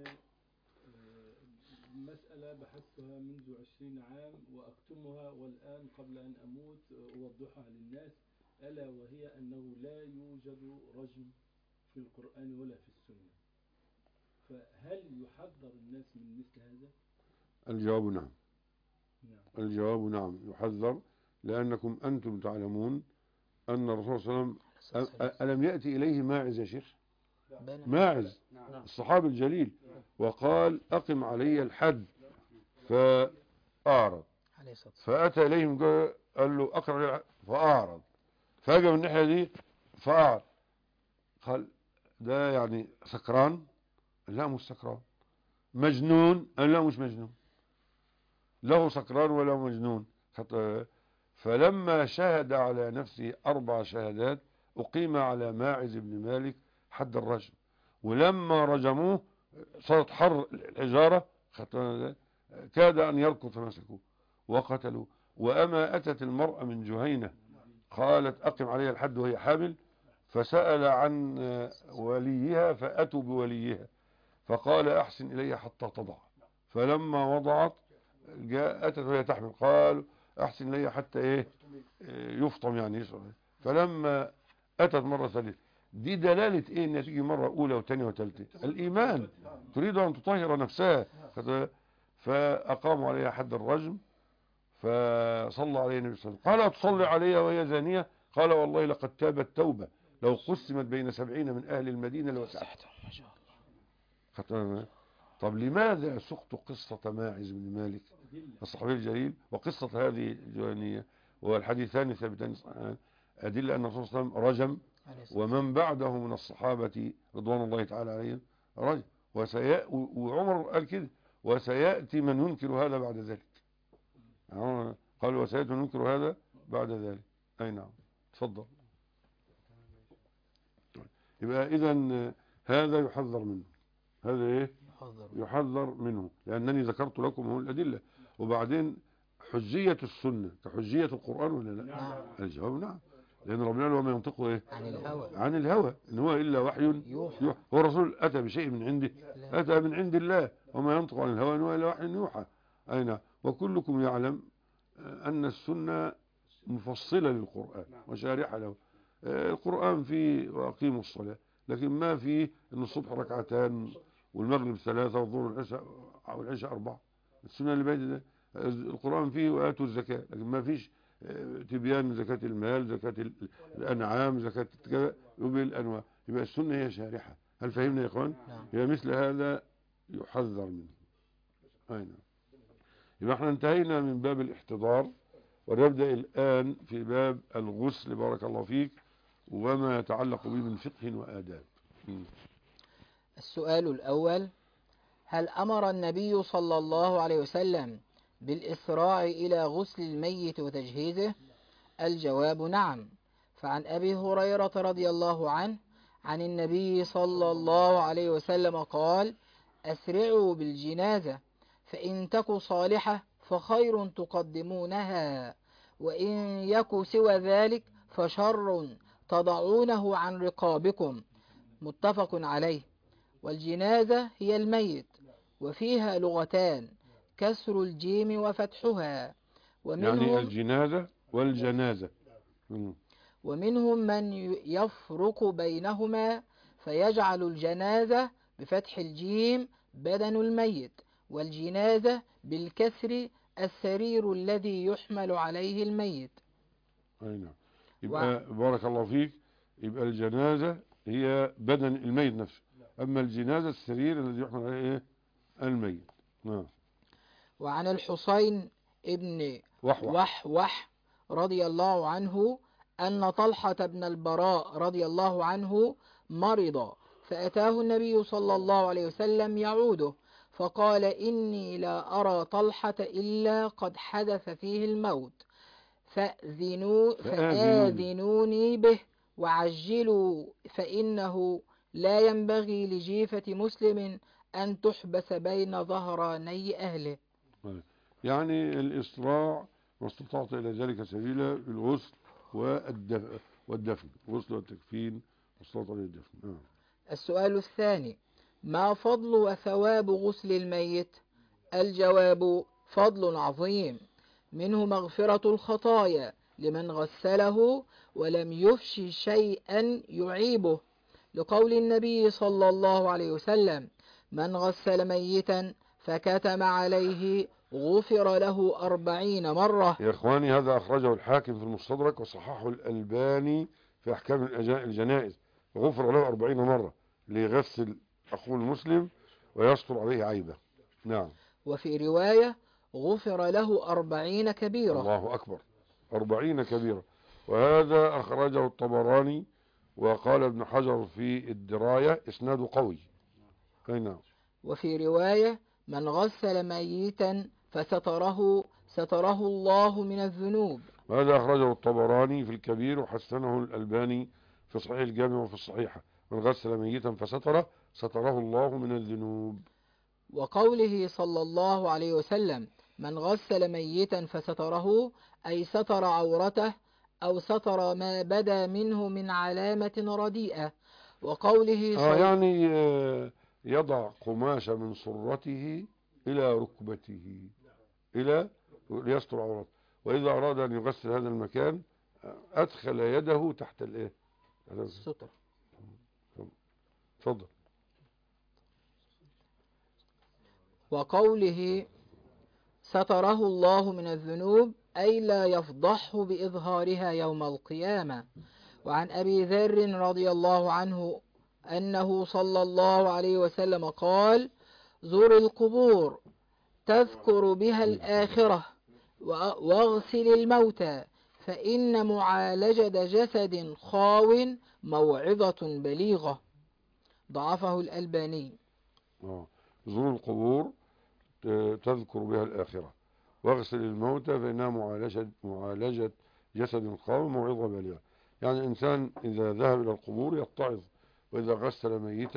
مسألة بحثتها منذ 20 عام وأكتمها، والآن قبل أن أموت أوضحها للناس، ألا وهي أنه لا يوجد رجم في القرآن ولا في السنة، فهل يحذر الناس من مثل هذا؟ الجواب نعم. الجواب نعم، يحذر، لأنكم أنتم تعلمون أن الرسول صلى الله عليه وسلم ألم يأتي إليه ماعز يا شيخ؟ ماعز الصحابي الجليل، وقال أقم علي الحد، فأعرض، فأتى إليهم قال له أقم علي الحد فأعرض، فأجى من الناحية دي فأعرض، قال ده يعني سكران؟ لا مش سكران. مجنون؟ لا مش مجنون، له سكران ولا مجنون. فلما شهد على نفسه 4 شهادات أقيم على ماعز بن مالك حد الرجم، ولما رجموه صارت حر الحجارة، كاد أن يركض فمسكوه وقتلوه. وأما أتت المرأة من جهينة قالت أقم عليها الحد وهي حامل، فسأل عن وليها فأتوا بوليها فقال أحسن إليها حتى تضع، فلما وضعت أتت وهي تحمل، قال أحسن إليها حتى إيه يفطم يعني يشرب. فلما أتت مرة ثالثة، دي دلالة إيه؟ إنها تيجي مرة أولى وثانية وثالثة، الإيمان، تريد أن تطهر نفسها. فأقاموا عليها حد الرجم، فصلى عليه النبي صلى الله عليه وسلم، قال تصلي عليها وهي زانية؟ قال والله لقد تابت توبة لو قسمت بين 70 من أهل المدينة لوسعتهم. طب لماذا سقط قصة ماعز بن مالك الصحابي الجليل وقصة هذه الجوانية والحديثان ثابتان صحيحان؟ أدلة أن الرسول صلى الله عليه وسلم رجم، ومن بعده من الصحابة رضوان الله تعالى عليهم رجم، وعمر قال كده وسيأتي من ينكر هذا بعد ذلك. قال وسيأتي من ينكر هذا بعد ذلك. أي نعم، تفضل. يبقى إذن هذا يحذر منه، هذا إيه يحذر منه، لأنني ذكرت لكم هو الأدلة. وبعدين حجية السنة كحجية القرآن ولا لا؟ نعم. الجواب نعم، لأن ربنا قال وما ينطق إيه؟ عن الهوى إن هو إلا وحي يوحى. هو الرسول أتى بشيء من عنده؟ أتى من عند الله. وما ينطق عن الهوى إن هو إلا وحي يوحى. أي نعم. وكلكم يعلم أن السنة مفصلة للقرآن وشارحة له. القرآن فيه وأقيموا الصلاة، لكن ما فيه أن الصبح ركعتان والمغرب 3 والظهر والعشاء 4. السنة اللي بعد ده القرآن فيه وآتوا الزكاة، لكن ما فيش تبيان زكاة المال، زكاة الأنعام، زكاة الأنواع. يبقى السنة هي شارحة. هل فهمنا يا إخوان؟ يبقى مثل هذا يحذر منه. أين يبقى احنا انتهينا من باب الاحتضار، ونبدأ الآن في باب الغسل بارك الله فيك، وما يتعلق به من فقه وآداب. السؤال الأول: هل أمر النبي صلى الله عليه وسلم بالإسراع إلى غسل الميت وتجهيزه؟ الجواب نعم. فعن أبي هريرة رضي الله عنه عن النبي صلى الله عليه وسلم قال: أسرعوا بالجنازة، فإن تك صالحة فخير تقدمونها، وإن يك سوى ذلك فشر تضعونه عن رقابكم. متفق عليه. والجنازة هي الميت، وفيها لغتان: كسر الجيم وفتحها. يعني الجنازة والجنازة. ومنهم من يفرق بينهما فيجعل الجنازة بفتح الجيم بدن الميت، والجنازة بالكسر السرير الذي يحمل عليه الميت. أي نعم. يبقى بارك الله فيك، يبقى الجنازة هي بدن الميت نفسه، أما الجنازة السرير الذي يحمل عليه إيه؟ الميت. نعم. وعن الحسين ابن وحوح رضي الله عنه أن طلحة بن البراء رضي الله عنه مرض، فأتاه النبي صلى الله عليه وسلم يعوده، فقال: إني لا أرى طلحة إلا قد حدث فيه الموت، فآذنوني به وعجلوا، فإنه لا ينبغي لجيفة مسلم أن تحبس بين ظهراني أهله. يعني الإسراع ما استطعت إلى ذلك سبيلا بالغسل والدفن، الغسل والتكفين واستطاعت إلى الدفن. السؤال الثاني: ما فضل وثواب غسل الميت؟ الجواب: فضل عظيم، منه مغفرة الخطايا لمن غسله ولم يفش شيئا يعيبه، لقول النبي صلى الله عليه وسلم: من غسل ميتا فكتم عليه غفر له 40 مرة. يا إخواني هذا أخرجه الحاكم في المستدرك وصححه الألباني في أحكام الجنائز. غفر له 40 مرة ليغسل أخوه المسلم ويستر عليه عيبه. نعم. وفي رواية: غفر له 40 كبيرة. الله أكبر، 40 كبيرة. وهذا أخرجه الطبراني، وقال ابن حجر في الدراية إسناد قوي. نعم. وفي رواية: من غسل ميتا ستره الله من الذنوب. هذا أخرجه الطبراني في الكبير وحسنه الألباني في صحيح الجامع وفي الصحيحة: من غسل ميتا ستره الله من الذنوب. وقوله صلى الله عليه وسلم: من غسل ميتا فستره، أي ستر عورته أو ستر ما بدا منه من علامة رديئة. وقوله يعني يضع قماش من سرته إلى ركبته ليستر عورته، وإذا أراد أن يغسل هذا المكان أدخل يده تحت الستر. تفضل. وقوله ستره الله من الذنوب، أي لا يفضحه بإظهارها يوم القيامة. وعن أبي ذر رضي الله عنه أنه صلى الله عليه وسلم قال: زور القبور تذكر بها الآخرة، واغسل الموتى، فإن معالجة جسد خاو موعظة بليغة. ضعفه الألباني. زور القبور تذكر بها الآخرة، واغسل الموتى فإنها معالجة جسد خاو موعظة بليغة. يعني إنسان إذا ذهب إلى القبور يتعظ، وإذا غسل ميتا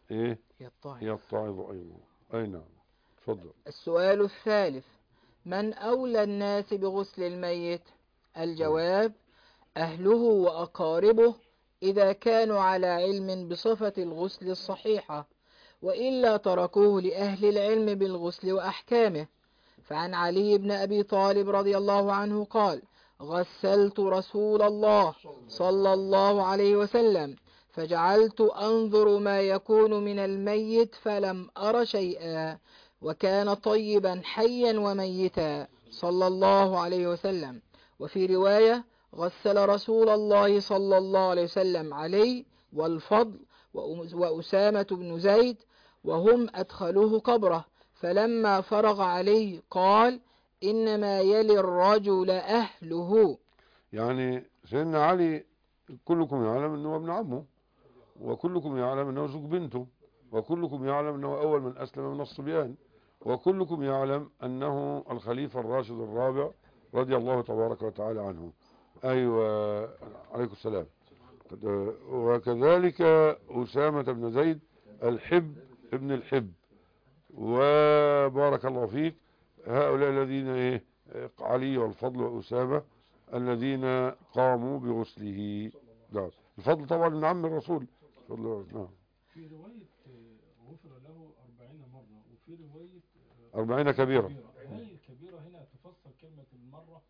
إيه يتعظ. يتعظ أيضا. أي نعم. تفضل. السؤال الثالث: من أولى الناس بغسل الميت؟ الجواب: أهله وأقاربه إذا كانوا على علم بصفة الغسل الصحيحة، وإلا تركوه لأهل العلم بالغسل وأحكامه. فعن علي بن أبي طالب رضي الله عنه قال: غسلت رسول الله صلى الله عليه وسلم فجعلت أنظر ما يكون من الميت فلم أر شيئا، وكان طيبا حيا وميتا صلى الله عليه وسلم. وفي رواية: غسل رسول الله صلى الله عليه وسلم علي والفضل وأسامة بن زيد وهم أدخلوه قبره، فلما فرغ عليه قال: إنما يلي الرجل أهله. يعني سيدنا علي كلكم يعلم أنه ابن عمه، وكلكم يعلم أنه زوج بنته، وكلكم يعلم أنه أول من أسلم من الصبيان، وكلكم يعلم أنه الخليفة الراشد الرابع رضي الله تبارك وتعالى عنه. أيوة عليكم السلام. وكذلك أسامة بن زيد الحب ابن الحب، وبارك الله فيك هؤلاء الذين إيه علي والفضل وأسامة الذين قاموا بغسله. نعم. الفضل طبعا من عم الرسول. نعم. في رواية غفر له 40 مرة، وفي رواية 40 كبيرة. هل الكبيرة هنا تفسر كلمة المرة؟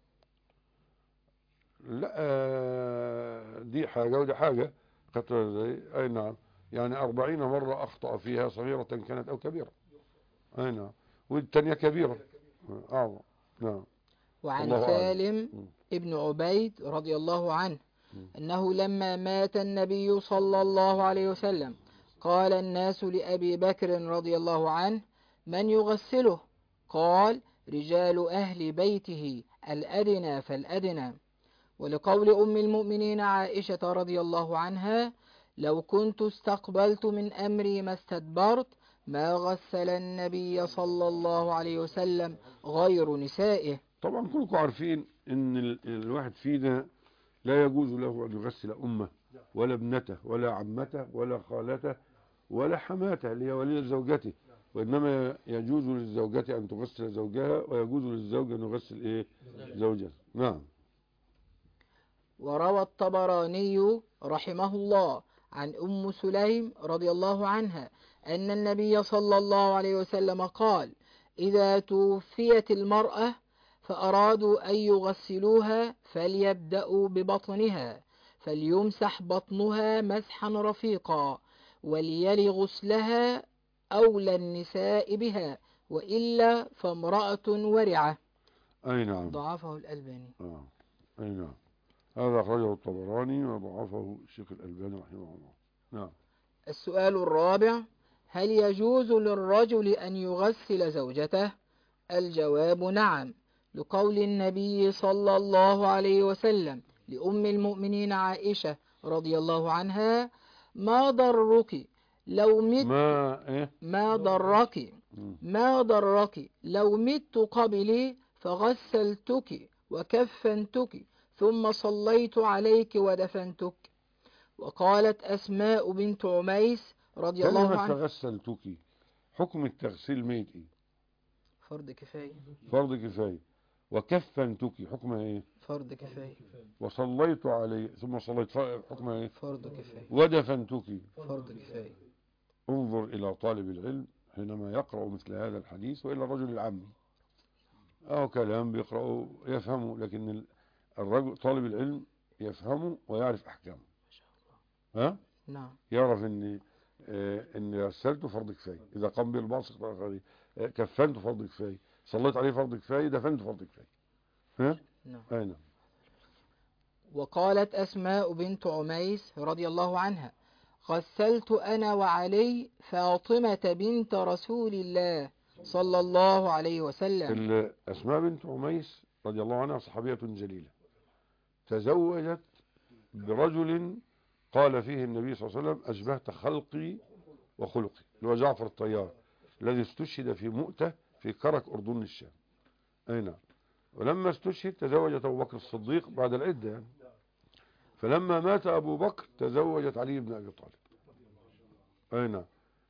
لا دي حاجة ودي حاجة. أي نعم. يعني 40 مرة أخطأ فيها صغيرة كانت أو كبيرة. أي نعم. والتانية كبيرة أعظم. نعم. وعن الله أعلم. سالم ابن عبيد رضي الله عنه أنه لما مات النبي صلى الله عليه وسلم قال الناس لأبي بكر رضي الله عنه: من يغسله؟ قال: رجال أهل بيته، الأدنى فالأدنى. ولقول أم المؤمنين عائشة رضي الله عنها: لو كنت استقبلت من أمري ما استدبرت ما غسل النبي صلى الله عليه وسلم غير نسائه. طبعا كلكم عارفين ان الواحد فينا لا يجوز له ان يغسل امه ولا ابنته ولا عمته ولا خالته ولا حماته اللي هي ولية زوجته، وانما يجوز للزوجة ان تغسل زوجها، ويجوز للزوج ان يغسل ايه زوجته. نعم. وروى الطبراني رحمه الله عن أم سليم رضي الله عنها أن النبي صلى الله عليه وسلم قال: إذا توفيت المرأة فأرادوا أن يغسلوها فليبدأوا ببطنها، فليمسح بطنها مسحا رفيقا، وليلي غسلها أولى النساء بها، وإلا فامرأة ورعة. أي نعم. ضعفه الألباني. أي نعم. هذا أخرجه الطبراني وضعفه الشيخ الألباني رحمه الله. نعم. السؤال الرابع: هل يجوز للرجل أن يغسل زوجته؟ الجواب: نعم، لقول النبي صلى الله عليه وسلم لأم المؤمنين عائشة رضي الله عنها: ما ضرك لو مت ما ضرك لو مت قبلي فغسلتك وكفنتك ثم صليت عليك ودفنتك. وقالت أسماء بنت عميس رضي الله عنها: فغسلتك حكم التغسيل ميت ايه؟ فرض كفاية. فرض كفاية. وكفنتك حكمها ايه؟ فرض كفاية. وصليت عليه ثم صليت حكمها ايه؟ فرض كفاية. ودفنتك فرض كفاية. انظر إلى طالب العلم حينما يقرأ مثل هذا الحديث، وإلى الرجل العامي أو كلام بيقرأه يفهمه، لكن الرجل طالب العلم يفهمه ويعرف أحكامه. ها؟ نعم. يعرف إن غسلته فرض كفاية، إذا قام بالباصق كفنته فرض كفاية، صليت عليه فرض كفاية، دفنته فرض كفاية. ها؟ نعم. أي نعم. وقالت أسماء بنت عميس رضي الله عنها: غسلت أنا وعلي فاطمة بنت رسول الله صلى الله عليه وسلم. أسماء بنت عميس رضي الله عنها صحابية جليلة، تزوجت برجل قال فيه النبي صلى الله عليه وسلم: أشبهت خلقي وخلقي، اللي هو جعفر الطيار الذي استشهد في مؤتة في كرك أردن الشام. أي نعم. ولما استشهد تزوجت أبو بكر الصديق بعد العدة يعني. فلما مات أبو بكر تزوجت علي بن أبي طالب. أي نعم.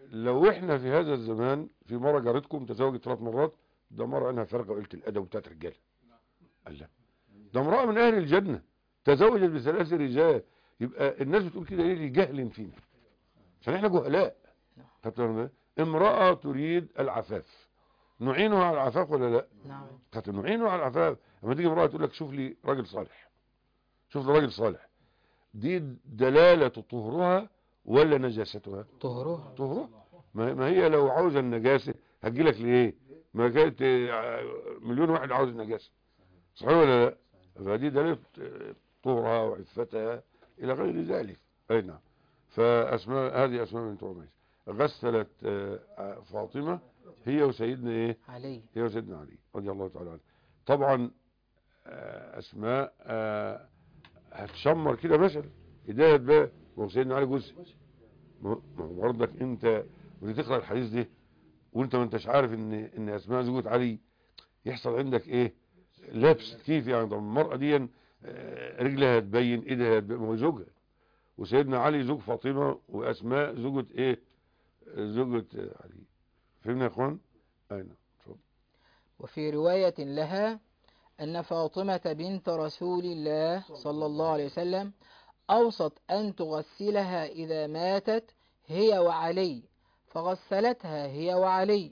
لو احنا في هذا الزمان، في مرة جارتكم تزوجت 3 مرات، ده مرة انها فرقة وقلت الادب بتاعت رجاله. قال لا، ده امرأة من اهل الجنة تزوجت ب3 رجال. يبقى الناس بتقول كده ليه؟ لجهل فينا، عشان احنا جهلاء. امرأة تريد العفاف، نعينها على العفاف ولا لا؟ نعم. نعينها على العفاف. لما تيجي امرأة تقول لك شوف لي راجل صالح، شوف لي راجل صالح، دي دلالة طهرها ولا نجاستها؟ طهرها. طهرها. ما هي لو عاوزة النجاسة هتجيلك ليه؟ ما كانت مليون واحد عاوز النجاسة، صحيح ولا لا؟ فدي دلالة طهرها وعفتها إلى غير ذلك. أي نعم. فأسماء، هذه أسماء بنت عميس غسلت فاطمة هي وسيدنا إيه؟ علي. هي وسيدنا علي رضي الله تعالى عنه. طبعا أسماء هتشمر كده مثلا هداية بقى، وسيدنا علي جزء. ما هو برضك أنت بتقرأ الحديث ده وأنت ما أنتش عارف إن أسماء زوجة علي، يحصل عندك إيه؟ لبس. كيف يعني؟ طب المرأة دي رجلها هتبين، إيدها هتبين، ما هو زوجها. وسيدنا علي زوج فاطمة، وأسماء زوجة إيه؟ زوجة علي. فهمنا يا إخوان؟ أين؟ وفي رواية لها أن فاطمة بنت رسول الله صلى الله عليه وسلم أوصت أن تغسلها إذا ماتت هي وعلي، فغسلتها هي وعلي.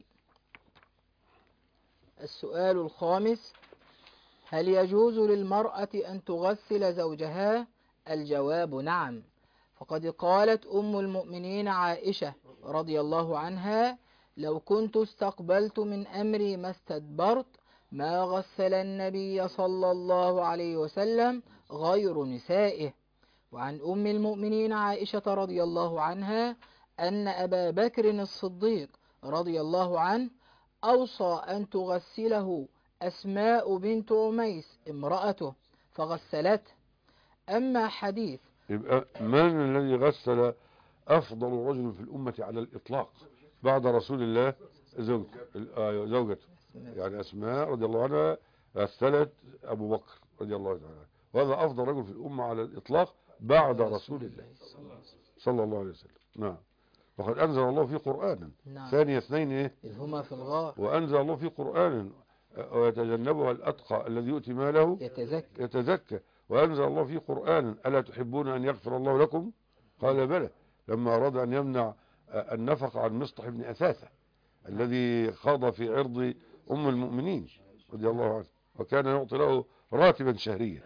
السؤال الخامس: هل يجوز للمرأة أن تغسل زوجها؟ الجواب نعم، فقد قالت أم المؤمنين عائشة رضي الله عنها: لو كنت استقبلت من أمري ما استدبرت ما غسل النبي صلى الله عليه وسلم غير نسائه. وعن أم المؤمنين عائشة رضي الله عنها أن أبا بكر الصديق رضي الله عنه أوصى أن تغسله أسماء بنت عميس امرأته فغسلته. أما حديث يبقى من الذي غسل أفضل رجل في الأمة على الإطلاق بعد رسول الله؟ زوجته يعني أسماء رضي الله عنها غسلت أبو بكر رضي الله عنه، وهذا أفضل رجل في الأمة على الإطلاق بعد رسول الله صلى الله عليه وسلم. نعم. وقد أنزل الله في قرآن ثاني اثنين إيه؟ إذ هما في الغار. وأنزل الله في قرآن ويتجنبها الأتقى الذي يؤتي ماله يتزكى. وأنزل الله في قرآن ألا تحبون أن يغفر الله لكم؟ قال بلى، لما أراد أن يمنع النفقة عن مصطح بن أثاثة الذي خاض في عرض أم المؤمنين رضي الله عنه، وكان يعطي له راتبا شهريا.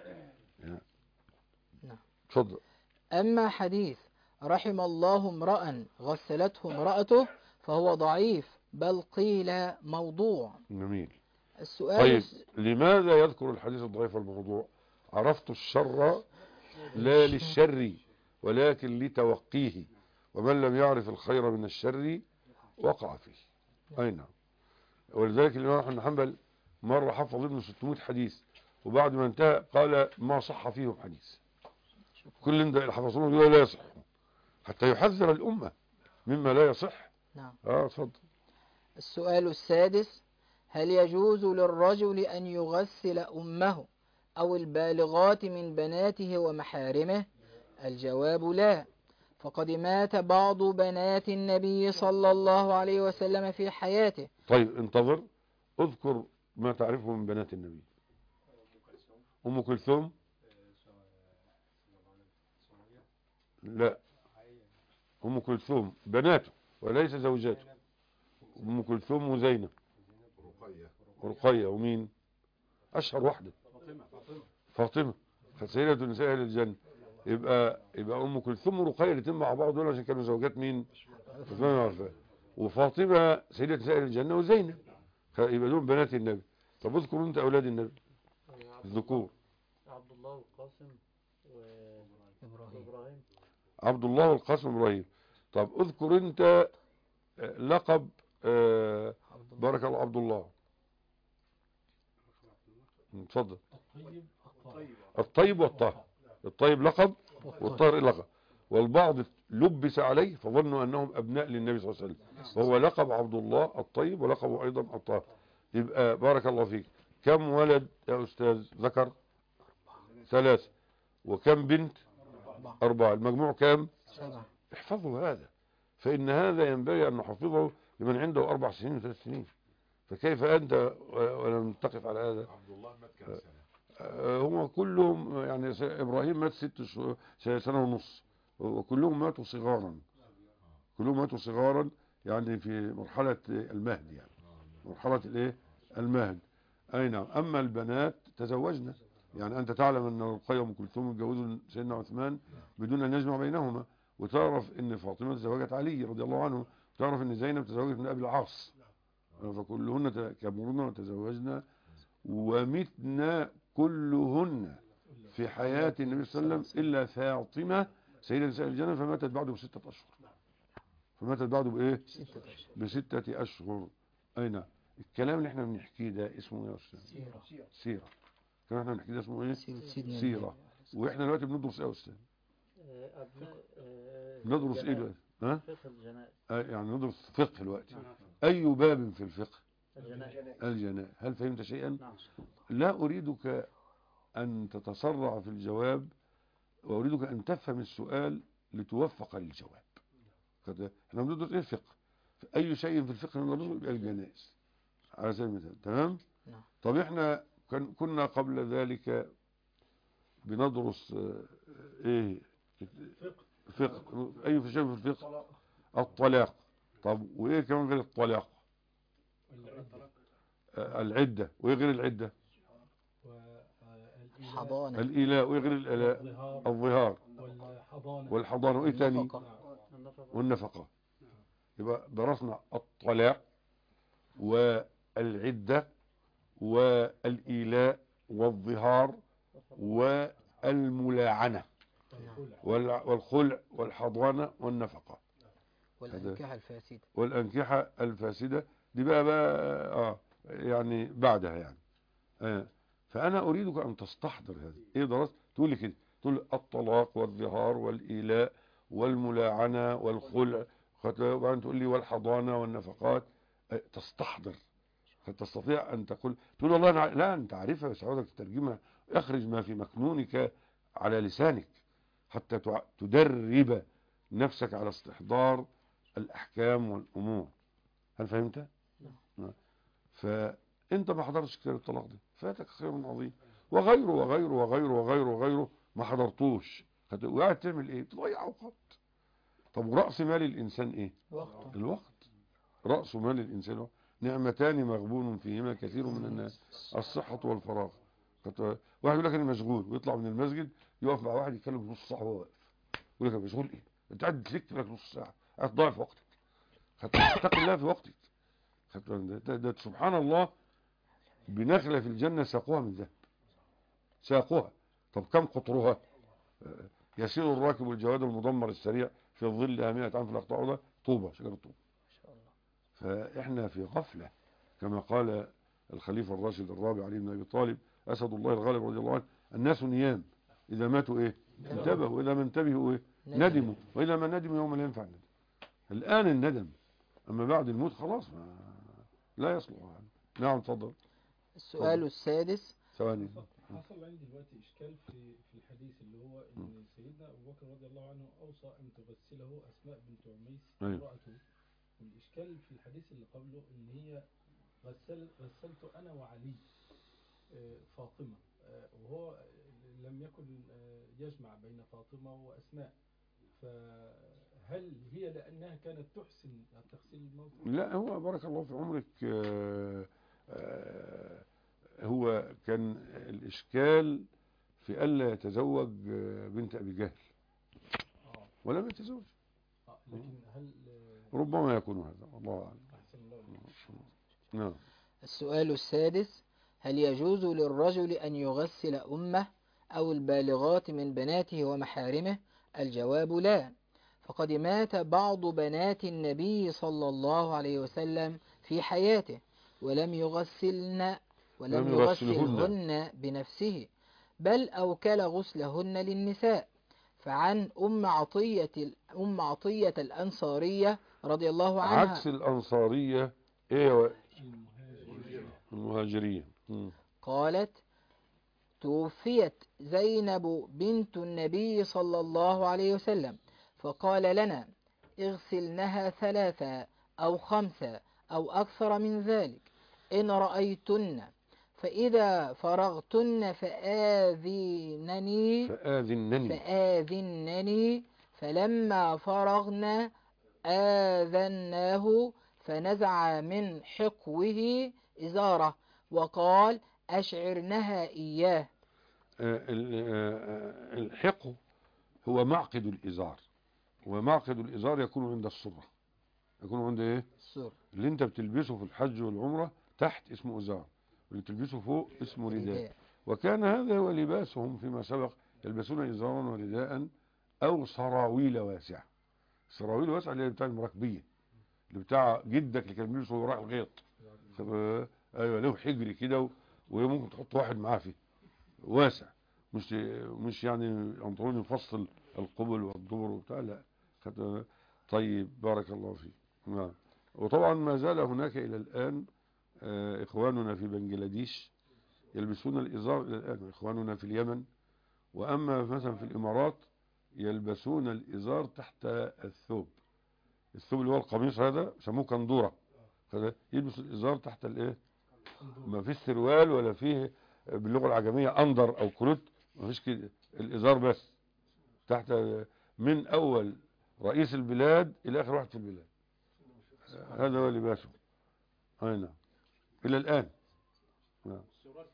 تفضل. أما حديث رحم الله امرأ غسلته امرأته فهو ضعيف، بل قيل موضوع. جميل. السؤال طيب لماذا يذكر الحديث الضعيف الموضوع؟ عرفت الشر لا للشر ولكن لتوقيه، ومن لم يعرف الخير من الشر وقع فيه. أي نعم. ولذلك الإمام أحمد بن حنبل مرة حفظ ابن 600 حديث، وبعد ما انتهى قال ما صح فيهم حديث. كل اللي حفظوه لا يصح، حتى يحذر الأمة مما لا يصح. نعم. اتفضل. السؤال السادس: هل يجوز للرجل أن يغسل أمه أو البالغات من بناته ومحارمه؟ الجواب لا، فقد مات بعض بنات النبي صلى الله عليه وسلم في حياته. طيب انتظر، اذكر ما تعرفه من بنات النبي. أم كلثوم؟ لا، أم كلثوم بناته وليس زوجاته. أم كلثوم وزينب ورقية ومين أشهر واحدة؟ فاطمة سيدة نساء أهل الجنة. يبقى أم كلثوم ورقية الاثنين مع بعض دول عشان كانوا زوجات مين؟ وفاطمة سيدة نساء أهل الجنة وزينب، يبقى دول بنات النبي. طب اذكر انت أولاد النبي الذكور. عبد الله والقاسم وإبراهيم. عبد الله والقاسم وإبراهيم. طب اذكر انت لقب بارك الله عبد الله. اتفضل. الطيب والطاهر. الطيب لقب والطاهر لقب، والبعض لبس عليه فظنوا انهم ابناء للنبي صلى الله عليه وسلم، وهو لقب عبد الله الطيب ولقبه ايضا الطاهر. يبقى بارك الله فيك، كم ولد يا استاذ ذكر؟ 3. وكم بنت؟ 4. المجموع كام؟ 7. احفظوا هذا، فإن هذا ينبغي أن نحفظه لمن عنده 4 سنين و3 سنين. فكيف أنت ولم تقف على هذا؟ عبد الله مات كم سنة؟ هم كلهم يعني إبراهيم مات 6 سنة ونص، وكلهم ماتوا صغارا، كلهم ماتوا صغارا يعني في مرحلة المهد، يعني مرحلة الايه المهد. اي نعم. اما البنات تزوجنا، يعني انت تعلم ان رقية وام كلثوم اتجوزوا سيدنا عثمان بدون ان يجمع بينهما، وتعرف ان فاطمة تزوجت علي رضي الله عنه، وتعرف ان زينب تزوجت من ابي العاص، فكلهن كبرنا وتزوجنا ومتنا كلهن في حياة النبي صلى الله عليه وسلم إلا فاطمة سيدة نساء الجنة، فماتت بعده ب6 أشهر. فماتت بعده بإيه؟ 6 أشهر. ب6 أشهر. أين الكلام اللي احنا بنحكيه ده اسمه ايه يا أستاذ؟ سيرة. الكلام اللي احنا بنحكيه ده اسمه ايه؟ سيرة. واحنا دلوقتي بندرس ايه يا أستاذ؟ ندرس ايه دلوقتي؟ ها؟ فقه الجنائز. يعني ندرس فقه دلوقتي. أي باب في الفقه؟ الجنائز. الجنائز. هل فهمت شيئا؟ نعم. لا أريدك أن تتسرع في الجواب، وأريدك أن تفهم السؤال لتوفق للجواب. احنا بندرس ايه الفقه؟ أي شيء في الفقه ندرسه يبقى الجنائز على سبيل المثال. تمام؟ نعم. طب احنا كنا قبل ذلك بندرس ايه؟ فقه. أي شيء في الفقه؟ الطلاق. طب وإيه كمان غير الطلاق؟ العدة. وإيه غير العدة؟ الحضانة. الإيلاء. وإيه غير الإيلاء؟ الظهار والحضانة. وإيه تاني؟ والنفقة. يبقى درسنا الطلاق والعدة والإيلاء والظهار والملاعنة والخلع والحضانة والنفقة والأنكحة الفاسدة. والأنكحة الفاسدة دي بقى يعني بعدها يعني. فأنا أريدك أن تستحضر هذا. إيه درست؟ تقول لي كده، تقول الطلاق والظهار والإيلاء والملاعنة والخلع، وبعدين تقول لي والحضانة والنفقات. تستحضر، فتستطيع أن تقول والله لا أنت عارفها بس عاوزك تترجمها. اخرج ما في مكنونك على لسانك حتى تدرب نفسك على استحضار الأحكام والأمور. هل فهمت؟ نعم. فأنت ما حضرتش كتاب الطلاق ده، فاتك خير عظيم. وغيره وغيره وغيره وغيره وغيره ما حضرتوش، وقاعد تعمل ايه؟ تضيع اوقات. طب ورأس مال الإنسان ايه؟ وقته. الوقت. رأس مال الإنسان نعمتان مغبون فيهما كثير من الناس، الصحة والفراغ. واحد يقول لك انا مشغول، ويطلع من المسجد يقف مع واحد يتكلم نص ساعة وهو واقف، يقول لك انا مشغول ايه؟ انت قاعد تلك لك نص ساعة، قاعد تضيع في وقتك. اتق الله في وقتك. ده سبحان الله، بنخلة في الجنة ساقوها من ذهب، ساقوها. طب كم قطرها؟ يسير الراكب الجواد المدمر السريع في الظل آمنة عام في الأقطار. ده طوبة، شجرة طوبة. فإحنا في غفلة، كما قال الخليفة الراشد الرابع علي بن أبي طالب أسد الله الغالب رضي الله عنه: الناس نيام، إذا ماتوا إيه؟ انتبهوا، وإذا ما انتبهوا إيه؟ ندموا، وإذا ما ندموا يوم لا ينفع الندم. الآن الندم، أما بعد الموت خلاص لا يصلح. نعم اتفضل. السؤال السادس. ثواني. حصل عندي دلوقتي إشكال في الحديث اللي هو إن سيدنا أبو بكر رضي الله عنه أوصى أن تغسله أسماء بنت عميس امرأته. والإشكال في الحديث اللي قبله إن هي غسلت أنا وعلي فاطمة، وهو لم يكن يجمع بين فاطمة وأسماء، فهل هي لأنها كانت تحسن تغسيل الموت؟ لا، هو بارك الله في عمرك، هو كان الإشكال في ألا يتزوج بنت أبي جهل، ولم يتزوج. لكن هل ربما يكون هذا، الله أعلم. نعم. السؤال السادس. هل يجوز للرجل أن يغسل أمه أو البالغات من بناته ومحارمه؟ الجواب لا، فقد مات بعض بنات النبي صلى الله عليه وسلم في حياته ولم يغسلهن بنفسه، بل أوكل غسلهن للنساء. فعن أم عطية الأنصارية رضي الله عنها، عكس الأنصارية ايه؟ المهاجرين. قالت: توفيت زينب بنت النبي صلى الله عليه وسلم، فقال لنا: اغسلنها 3 أو 5 أو أكثر من ذلك إن رأيتن، فإذا فرغتن فآذنني فلما فرغنا آذناه فنزع من حقوه إزاره وقال أشعرنها إياه. الحق هو معقد الإزار، ومعقد الإزار يكون عند السرة، يكون عند إيه؟ السر. اللي أنت بتلبسه في الحج والعمرة تحت اسمه إزار، واللي بتلبسه فوق اسمه رداء. وكان هذا هو لباسهم فيما سبق، يلبسون إزارا ورداء أو سراويل واسعة. السراويل واسعة اللي هي بتاع المراكبية، اللي بتاع جدك اللي كان بيلبسه وراء الغيط. أيوة له حجر كده، وممكن تحط واحد معاه فيه واسع، مش يعني أنطرون يفصل القبل والدبر وبتاع، لا. طيب بارك الله فيك. نعم. وطبعا ما زال هناك إلى الآن إخواننا في بنجلاديش يلبسون الإزار إلى الآن، وإخواننا في اليمن. وأما مثلا في الإمارات يلبسون الإزار تحت الثوب اللي هو القميص هذا يسموه كندورة، يلبس الإزار تحت الإيه، ما فيش سروال ولا فيه باللغة العجمية أندر أو كلوت، ما فيش كده، الإزار بس تحت، من أول رئيس البلاد إلى آخر واحد في البلاد، هذا هو لباسه. نعم إلى الآن. نعم.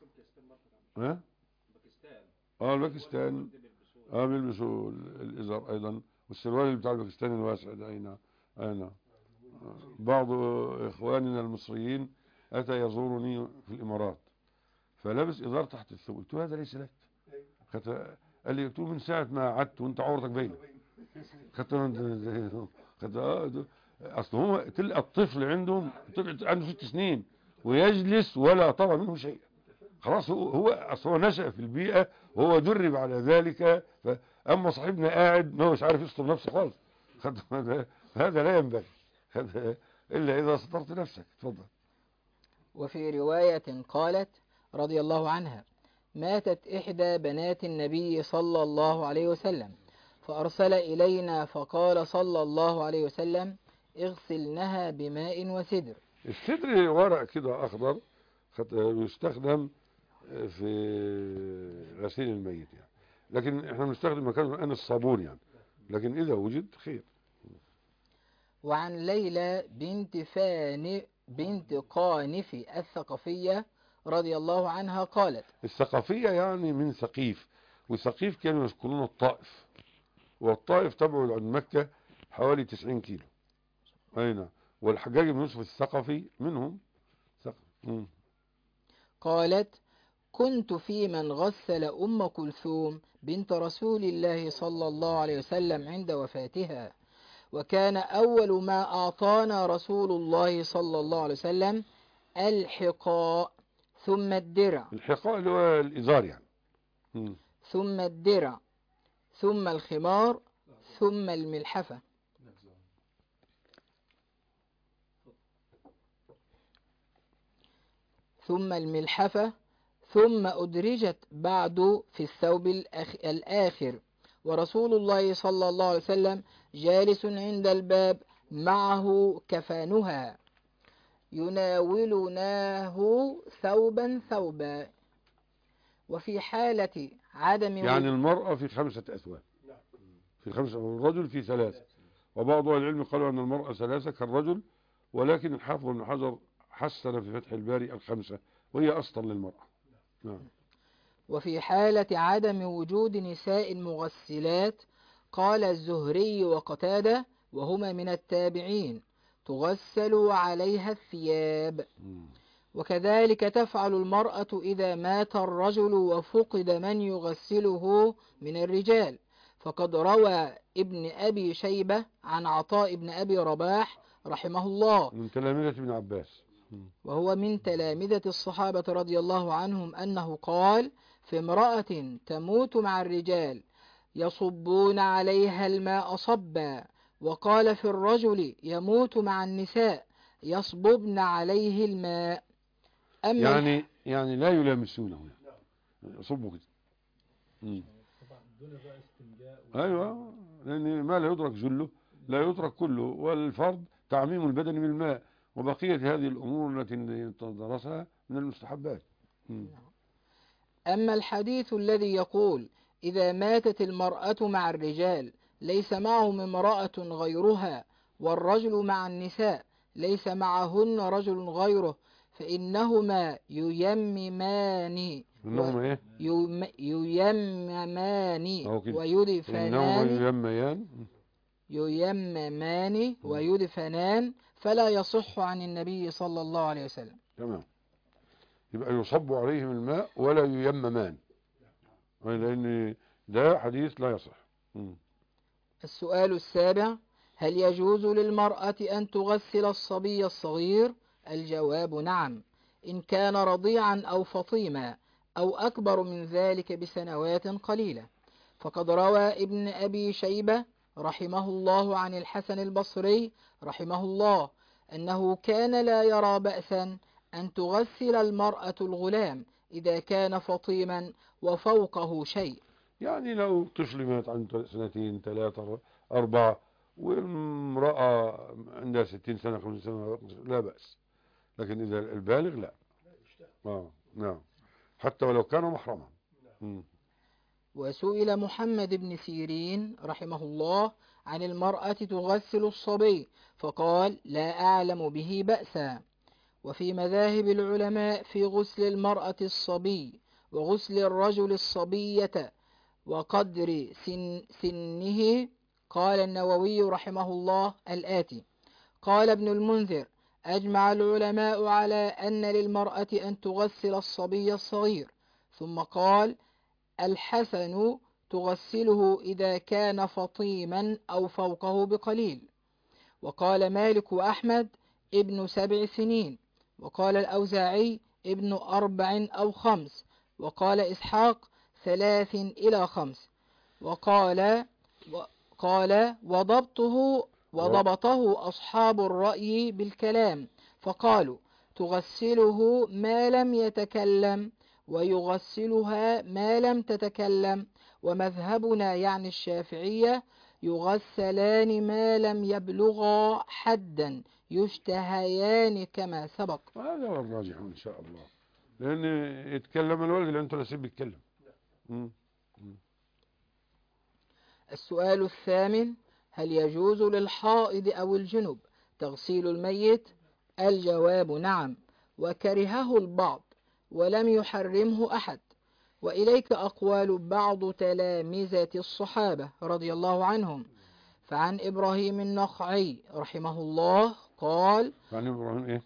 الباكستان بيلبسوا الإزار أيضا، والسروال بتاع الباكستان الواسع ده. أين بعض إخواننا المصريين أتى يزورني في الإمارات فلبس إزار تحت الثوب، قلت له هذا ليس لك. قال لي، قلت له من ساعة ما قعدت وانت عورتك باينه. اصل هو الطفل عندهم عنده 6 سنين ويجلس ولا ترى منه شيء، خلاص هو اصل هو نشأ في البيئة وهو درب على ذلك. اما صاحبنا قاعد ما هوش عارف يستر نفسه خالص. هذا لا ينبغي الا اذا سترت نفسك. اتفضل. وفي رواية قالت رضي الله عنها: ماتت إحدى بنات النبي صلى الله عليه وسلم فأرسل إلينا فقال صلى الله عليه وسلم: اغسلنها بماء وسدر. السدر ورق كده أخضر يستخدم في غسيل الميت يعني، لكن احنا بنستخدم مكانه الآن الصابون يعني، لكن إذا وجد خير. وعن ليلى بنت قانف الثقفية رضي الله عنها قالت: الثقفية يعني من ثقيف، وثقيف كانوا يسكنون الطائف، والطائف تبعد عن مكة حوالي 90 كيلو. أين والحجاج بن يوسف الثقفي منهم. قالت: كنت في من غسل أم كلثوم بنت رسول الله صلى الله عليه وسلم عند وفاتها، وكان أول ما أعطانا رسول الله صلى الله عليه وسلم الحقاء ثم الدرع. الحقاء اللي هو الإزار يعني. ثم الدرع ثم الخمار ثم الملحفة. ثم أدرجت بعد في الثوب الآخر، ورسول الله صلى الله عليه وسلم جالس عند الباب معه كفانها يناولناه ثوبا. وفي حالة عدم يعني المرأة في 5 أثواب، في 5، والرجل في 3، وبعض أهل العلم قالوا أن المرأة 3 كالرجل، ولكن الحافظ ابن حجر حسن في فتح الباري 5، وهي أسطر للمرأة. نعم. وفي حالة عدم وجود نساء مغسلات قال الزهري وقتادة وهما من التابعين: تغسل عليها الثياب. وكذلك تفعل المرأة إذا مات الرجل وفقد من يغسله من الرجال، فقد روى ابن أبي شيبة عن عطاء بن أبي رباح رحمه الله من تلامذة ابن عباس، وهو من تلامذة الصحابة رضي الله عنهم أنه قال: في امرأة تموت مع الرجال يصبون عليها الماء صبا، وقال في الرجل يموت مع النساء يصببن عليه الماء. أما يعني لا يلامسونه، يصبوا كده. طبعا دون بقى استنجاء ايوه، لان ما لا يدرك جله لا يترك كله، والفرض تعميم البدن بالماء، وبقية هذه الأمور التي درسها من المستحبات. أما الحديث الذي يقول إذا ماتت المرأة مع الرجال ليس معهم امرأة غيرها، والرجل مع النساء ليس معهن رجل غيره، فإنهما ييممان إنهما إيه؟ ييممان أهو كده. إنهما ويدفنان ييميان. ويدفنان، فلا يصح عن النبي صلى الله عليه وسلم. تمام. يبقى يصب عليهم الماء ولا ييممان، لأن ده حديث لا يصح. السؤال السابع: هل يجوز للمرأة أن تغسل الصبي الصغير؟ الجواب نعم، إن كان رضيعا أو فطيما أو أكبر من ذلك بسنوات قليلة، فقد روى ابن أبي شيبة رحمه الله عن الحسن البصري رحمه الله أنه كان لا يرى بأسا أن تغسل المرأة الغلام إذا كان فطيما وفوقه شيء. يعني لو طفل مات عن 2 3 4 والامرأة عندها 60 سنة 50 سنة لا بأس، لكن إذا البالغ لا. نعم، حتى ولو كان محرما. وسئل محمد بن سيرين رحمه الله عن المرأة تغسل الصبي، فقال لا أعلم به بأسا. وفي مذاهب العلماء في غسل المرأة الصبي وغسل الرجل الصبية وقدر سنه، قال النووي رحمه الله الآتي: قال ابن المنذر: أجمع العلماء على أن للمرأة أن تغسل الصبي الصغير. ثم قال: الحسن تغسله إذا كان فطيما أو فوقه بقليل. وقال مالك وأحمد: ابن 7 سنين. وقال الأوزاعي: ابن 4 أو 5. وقال إسحاق: 3 إلى 5. وقال وضبطه أصحاب الرأي بالكلام، فقالوا: تغسله ما لم يتكلم، ويغسلها ما لم تتكلم. ومذهبنا يعني الشافعية يغسلان ما لم يبلغا حدا يشتهيان كما سبق. هذا هو الراجح إن شاء الله، لأن يتكلم الولد لأن تناسب يتكلم. السؤال الثامن: هل يجوز للحائض أو الجنب تغسيل الميت؟ الجواب نعم، وكرهه البعض ولم يحرمه أحد، وإليك أقوال بعض تلامذة الصحابة رضي الله عنهم. فعن إبراهيم النخعي رحمه الله قال: عن إبراهيم إيه؟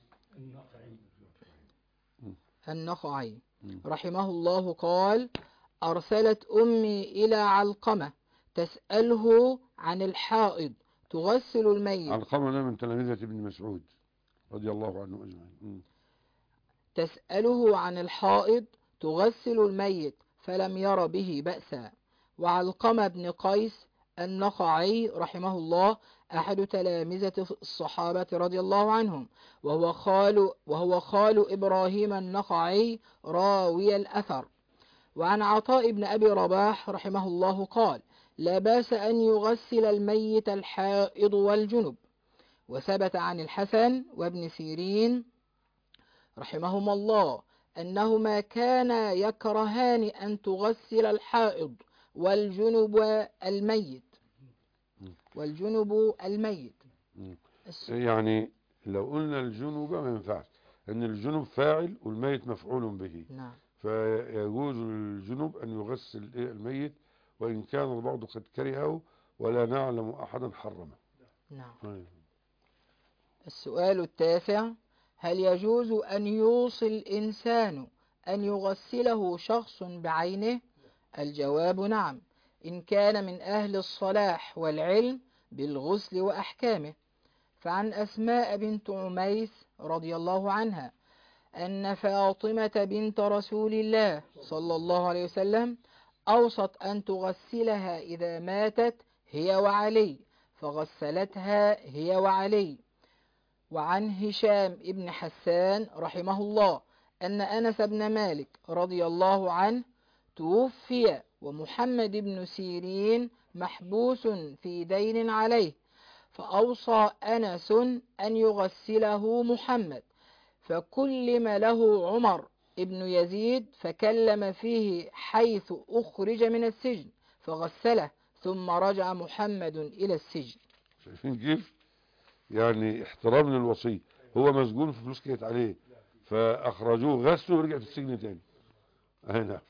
النخعي رحمه الله قال: أرسلت أمي إلى علقمة تسأله عن الحائض تغسل الميت. علقمة من تلامذة ابن مسعود رضي الله عنه أجمعين. تسأله عن الحائض تغسل الميت فلم ير به بأسا. وعلقمة بن قيس النخعي رحمه الله أحد تلامذة الصحابة رضي الله عنهم، وهو خال إبراهيم النخعي راوي الأثر. وعن عطاء بن أبي رباح رحمه الله قال: لا باس أن يغسل الميت الحائض والجنب. وثبت عن الحسن وابن سيرين رحمهما الله أنهما كانا يكرهان أن تغسل الحائض والجنب الميت. يعني لو قلنا الجنوب ما ينفعش، ان الجنوب فاعل والميت مفعول به. نعم. فيجوز للجنوب ان يغسل الميت وان كان البعض قد كرهه ولا نعلم احدا حرمه. نعم. السؤال التاسع: هل يجوز أن يوصي الإنسان أن يغسله شخص بعينه؟ الجواب نعم، إن كان من أهل الصلاح والعلم بالغسل وأحكامه. فعن أسماء بنت عميس رضي الله عنها أن فاطمة بنت رسول الله صلى الله عليه وسلم أوصت أن تغسلها إذا ماتت هي وعلي، فغسلتها هي وعلي. وعن هشام بن حسان رحمه الله أن أنس بن مالك رضي الله عنه توفي ومحمد بن سيرين محبوس في دين عليه، فأوصى أنس أن يغسله محمد، فكلم له عمر ابن يزيد فكلم فيه حيث أخرج من السجن فغسله، ثم رجع محمد إلى السجن. شايفين كيف؟ يعني احترام للوصي، هو مسجون في فلوس كانت عليه فأخرجوه غسله ورجع في السجن تاني. هنا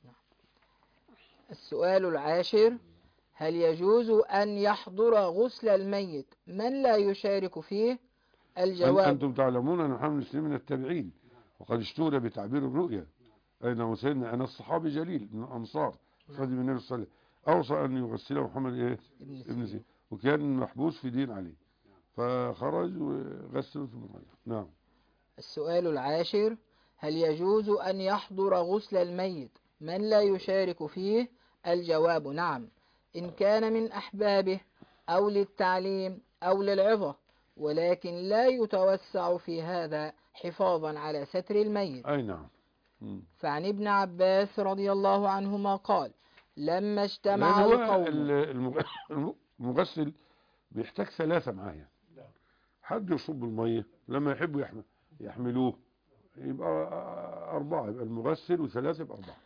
السؤال العاشر: هل يجوز أن يحضر غسل الميت من لا يشارك فيه؟ الجواب: أنتم تعلمون أن محمد بن سيرين من التابعين، وقد اشتهر بتعبير الرؤيا، أين سيدنا أنا الصحابي جليل من الأنصار خادم النبي صلى الله عليه وسلم، أوصى أن يغسله محمد ابن سيرين، وكان محبوس في دين عليه فخرج وغسله ثم رجع. نعم. السؤال العاشر: هل يجوز أن يحضر غسل الميت من لا يشارك فيه؟ الجواب: نعم، إن كان من أحبابه أو للتعليم أو للعظة، ولكن لا يتوسع في هذا حفاظا على ستر الميت. أي نعم. فعن ابن عباس رضي الله عنهما قال: لما اجتمع هو القوم. المغسل بيحتاج ثلاثة معايا، حد يصب المية لما يحبوا يحملوه يبقى أربعة، يبقى المغسل وثلاثة يبقى أربعة.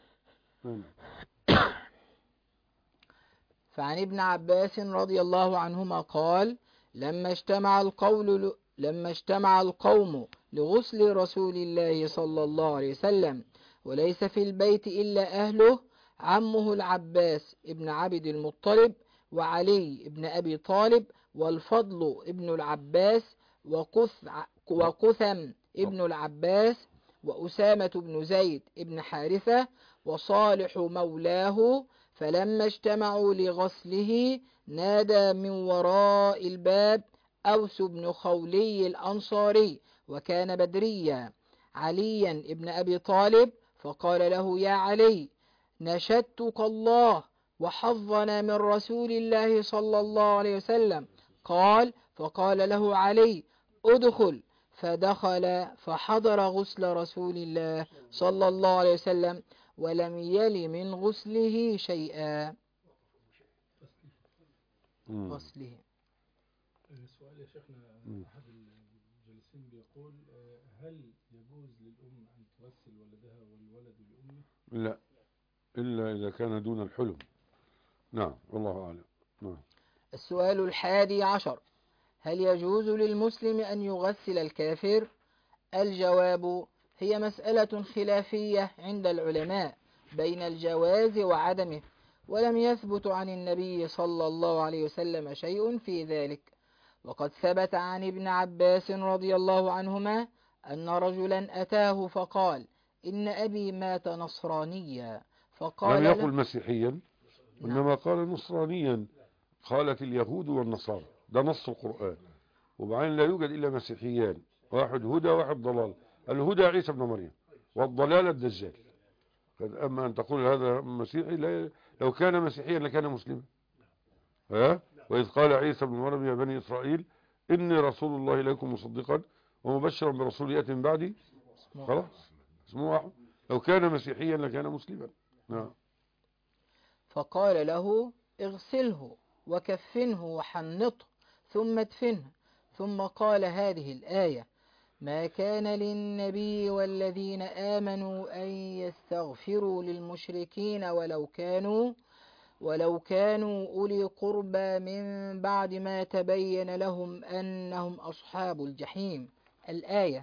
فعن ابن عباس رضي الله عنهما قال: لما اجتمع القوم لغسل رسول الله صلى الله عليه وسلم وليس في البيت إلا أهله، عمه العباس ابن عبد المطلب، وعلي ابن أبي طالب، والفضل ابن العباس، وقثم ابن العباس، وأسامة بن زيد ابن حارثة، وصالح مولاه، فلما اجتمعوا لغسله نادى من وراء الباب أوس بن خولي الأنصاري وكان بدريا عليا ابن أبي طالب، فقال له: يا علي، نشدتك الله وحظنا من رسول الله صلى الله عليه وسلم. فقال له علي: ادخل، فدخل فحضر غسل رسول الله صلى الله عليه وسلم ولم يل من غسله شيئا. غسله. سؤال يا شيخنا، أحد الجالسين بيقول: هل يجوز للأم أن تغسل ولدها والولد لأمه؟ لا، إلا إذا كان دون الحلم. نعم، والله أعلم. نعم. السؤال 11: هل يجوز للمسلم أن يغسل الكافر؟ الجواب: هي مسألة خلافية عند العلماء بين الجواز وعدمه، ولم يثبت عن النبي صلى الله عليه وسلم شيء في ذلك. وقد ثبت عن ابن عباس رضي الله عنهما أن رجلا أتاه فقال: إن أبي مات نصرانيا، فقال لم يقل له مسيحيا، إنما قال نصرانيا، قالت اليهود والنصارى، ده نص القرآن. وبعدين لا يوجد إلا مسيحيان، واحد هدى واحد ضلال، الهدى عيسى بن مريم والضلال الدجال. أما أن تقول هذا مسيحي، لو كان مسيحيا لكان مسلما. وإذ قال عيسى بن مريم يا بني إسرائيل إني رسول الله إليكم مصدقا ومبشرا برسول يأتي من بعدي خلاص اسمه واحد، لو كان مسيحيا لكان مسلما. نعم. فقال له: اغسله وكفنه وحنطه ثم ادفنه. ثم قال هذه الآية: ما كان للنبي والذين آمنوا أن يستغفروا للمشركين ولو كانوا أولي قربى من بعد ما تبين لهم أنهم أصحاب الجحيم. الآية.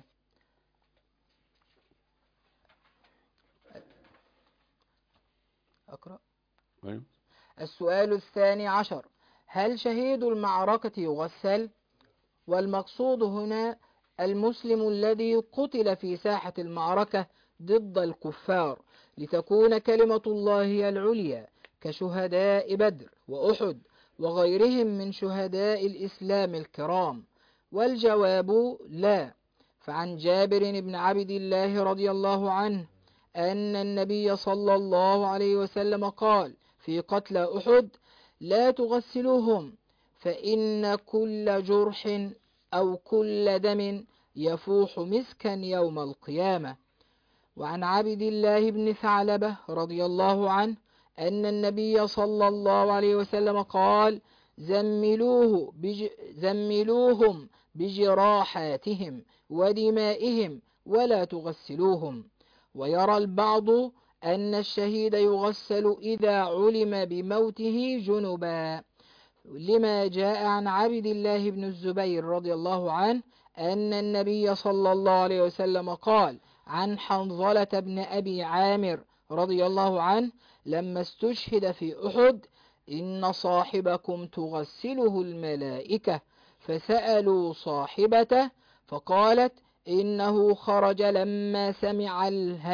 أقرأ. السؤال 12: هل شهيد المعركة يغسل؟ والمقصود هنا المسلم الذي قتل في ساحة المعركة ضد الكفار لتكون كلمة الله هي العليا، كشهداء بدر وأحد وغيرهم من شهداء الإسلام الكرام. والجواب لا. فعن جابر بن عبد الله رضي الله عنه أن النبي صلى الله عليه وسلم قال في قتلى أحد: لا تغسلوهم، فإن كل جرح أو كل دم يفوح مسكا يوم القيامة. وعن عبد الله بن ثعلبة رضي الله عنه أن النبي صلى الله عليه وسلم قال: زملوهم بجراحاتهم ودمائهم ولا تغسلوهم. ويرى البعض أن الشهيد يغسل إذا علم بموته جنبا، لما جاء عن عبد الله بن الزبير رضي الله عنه أن النبي صلى الله عليه وسلم قال عن حنظلة بن أبي عامر رضي الله عنه لما استشهد في أحد: إن صاحبكم تغسله الملائكة. فسألوا صاحبته فقالت: إنه خرج لما سمع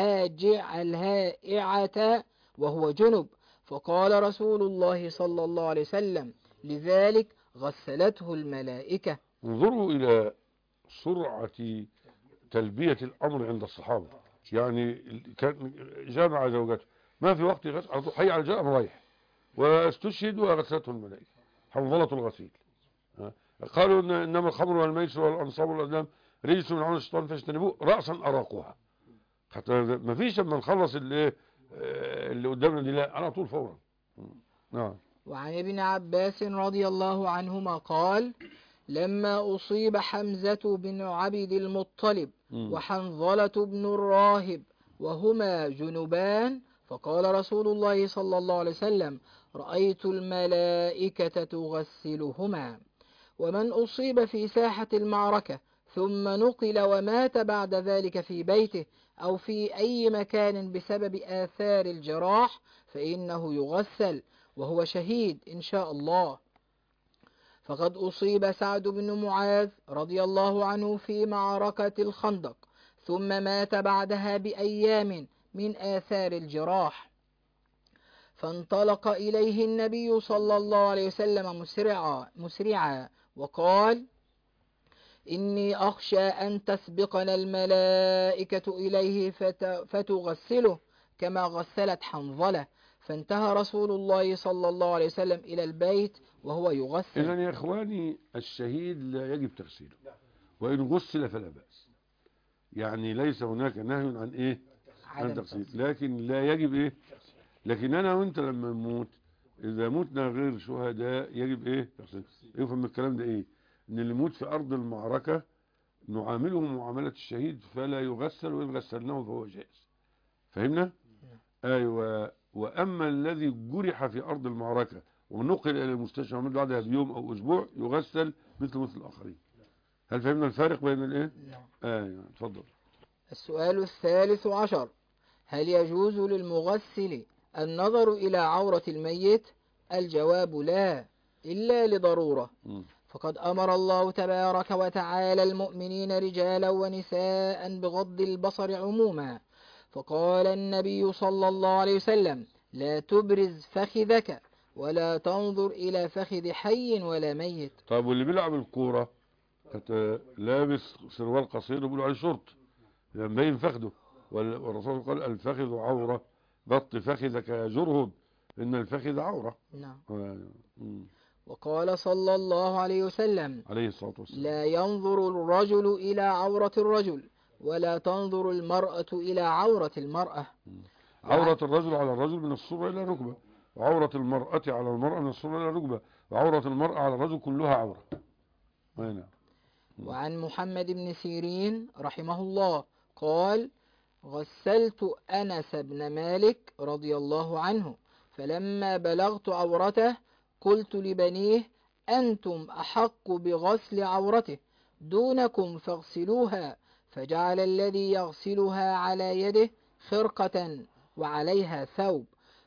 الهائعة وهو جنب، فقال رسول الله صلى الله عليه وسلم: لذلك غسلته الملائكة. انظروا إلى سرعة تلبية الأمر عند الصحابة. يعني كان جامع زوجته ما في وقت غسل، حي على الجامع رايح، واستشهد وغسلته الملائكة، حنظلة الغسيل. قالوا إنما الخمر والميسر والأنصاب والأزلام رجس من عمل الشيطان فاجتنبوه، رأسا أراقوها. حتى ما فيش لما نخلص اللي قدامنا دي، لا على طول فورا. نعم. وعن ابن عباس رضي الله عنهما قال: لما أصيب حمزة بن عبد المطلب وحنظلة بن الراهب وهما جنبان، فقال رسول الله صلى الله عليه وسلم: رأيت الملائكة تغسلهما. ومن أصيب في ساحة المعركة ثم نقل ومات بعد ذلك في بيته أو في أي مكان بسبب آثار الجراح فإنه يغسل وهو شهيد إن شاء الله. فقد أصيب سعد بن معاذ رضي الله عنه في معركة الخندق ثم مات بعدها بأيام من آثار الجراح، فانطلق إليه النبي صلى الله عليه وسلم مسرعا وقال: إني أخشى أن تسبقنا الملائكة إليه فتغسله كما غسلت حنظلة. فانتهى رسول الله صلى الله عليه وسلم إلى البيت وهو يغسل. إذن يا إخواني الشهيد لا يجب تغسيله، وإن غسل فلا بأس. يعني ليس هناك نهي عن إيه؟ عن تغسيل، لكن لا يجب إيه؟ لكن أنا وأنت لما نموت إذا متنا غير شهداء يجب إيه؟ تغسيل. يفهم من الكلام ده إيه؟ إن اللي يموت في أرض المعركة نعامله معاملة الشهيد فلا يغسل، وإن غسلناه فهو جائز. فهمنا؟ أيوة. وأما الذي جرح في أرض المعركة ونقل إلى المستشفى ومن بعدها بيوم أو أسبوع يغسل مثل الآخرين. هل فهمنا الفارق بين الإيه؟ أيوة. تفضل. السؤال الثالث عشر: هل يجوز للمغسل النظر إلى عورة الميت؟ الجواب: لا، إلا لضرورة. فقد أمر الله تبارك وتعالى المؤمنين رجالا ونساء بغض البصر عموما، فقال النبي صلى الله عليه وسلم: لا تبرز فخذك ولا تنظر إلى فخذ حي ولا ميت. طيب واللي بيلعب الكورة لابس سروال قصير وبيقولوا عليه شورت مبين فخذه، والرسول قال: الفخذ عورة، غط فخذك يا جرهد إن الفخذ عورة. نعم. وقال صلى الله عليه وسلم عليه الصلاة والسلام: لا ينظر الرجل إلى عورة الرجل ولا تنظر المرأة إلى عورة المرأة. عورة الرجل على الرجل من السرة إلى الركبة، وعورة المرأة على المرأة من السرة إلى الركبة، وعورة المرأة على الرجل كلها عورة. وعن محمد بن سيرين رحمه الله قال: غسلت أنس بن مالك رضي الله عنه، فلما بلغت عورته قلت لبنيه: أنتم أحق بغسل عورته دونكم فاغسلوها، فجعل الذي يغسلها على يده خرقة وعليها ثوب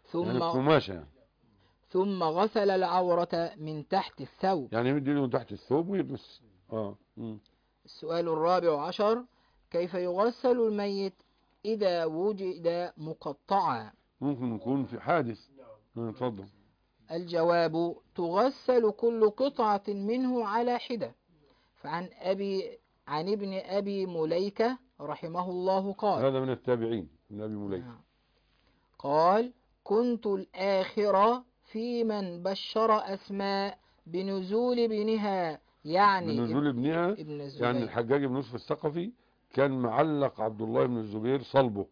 ثم غسل العورة من تحت الثوب. يعني يمد من تحت الثوب ويبس. السؤال الرابع عشر: كيف يغسل الميت إذا وجد مقطعا؟ ممكن يكون في حادث. تفضل. الجواب: تغسل كل قطعة منه على حدة. فعن ابن أبي مليكة رحمه الله قال: هذا من التابعين، من أبي مليكة قال: كنت الآخر في من بشر أسماء بنزول ابنها، يعني بنزول ابنها ابن الزبير. يعني الحجاج بن يوسف الثقفي كان معلق عبد الله بن الزبير صلبه،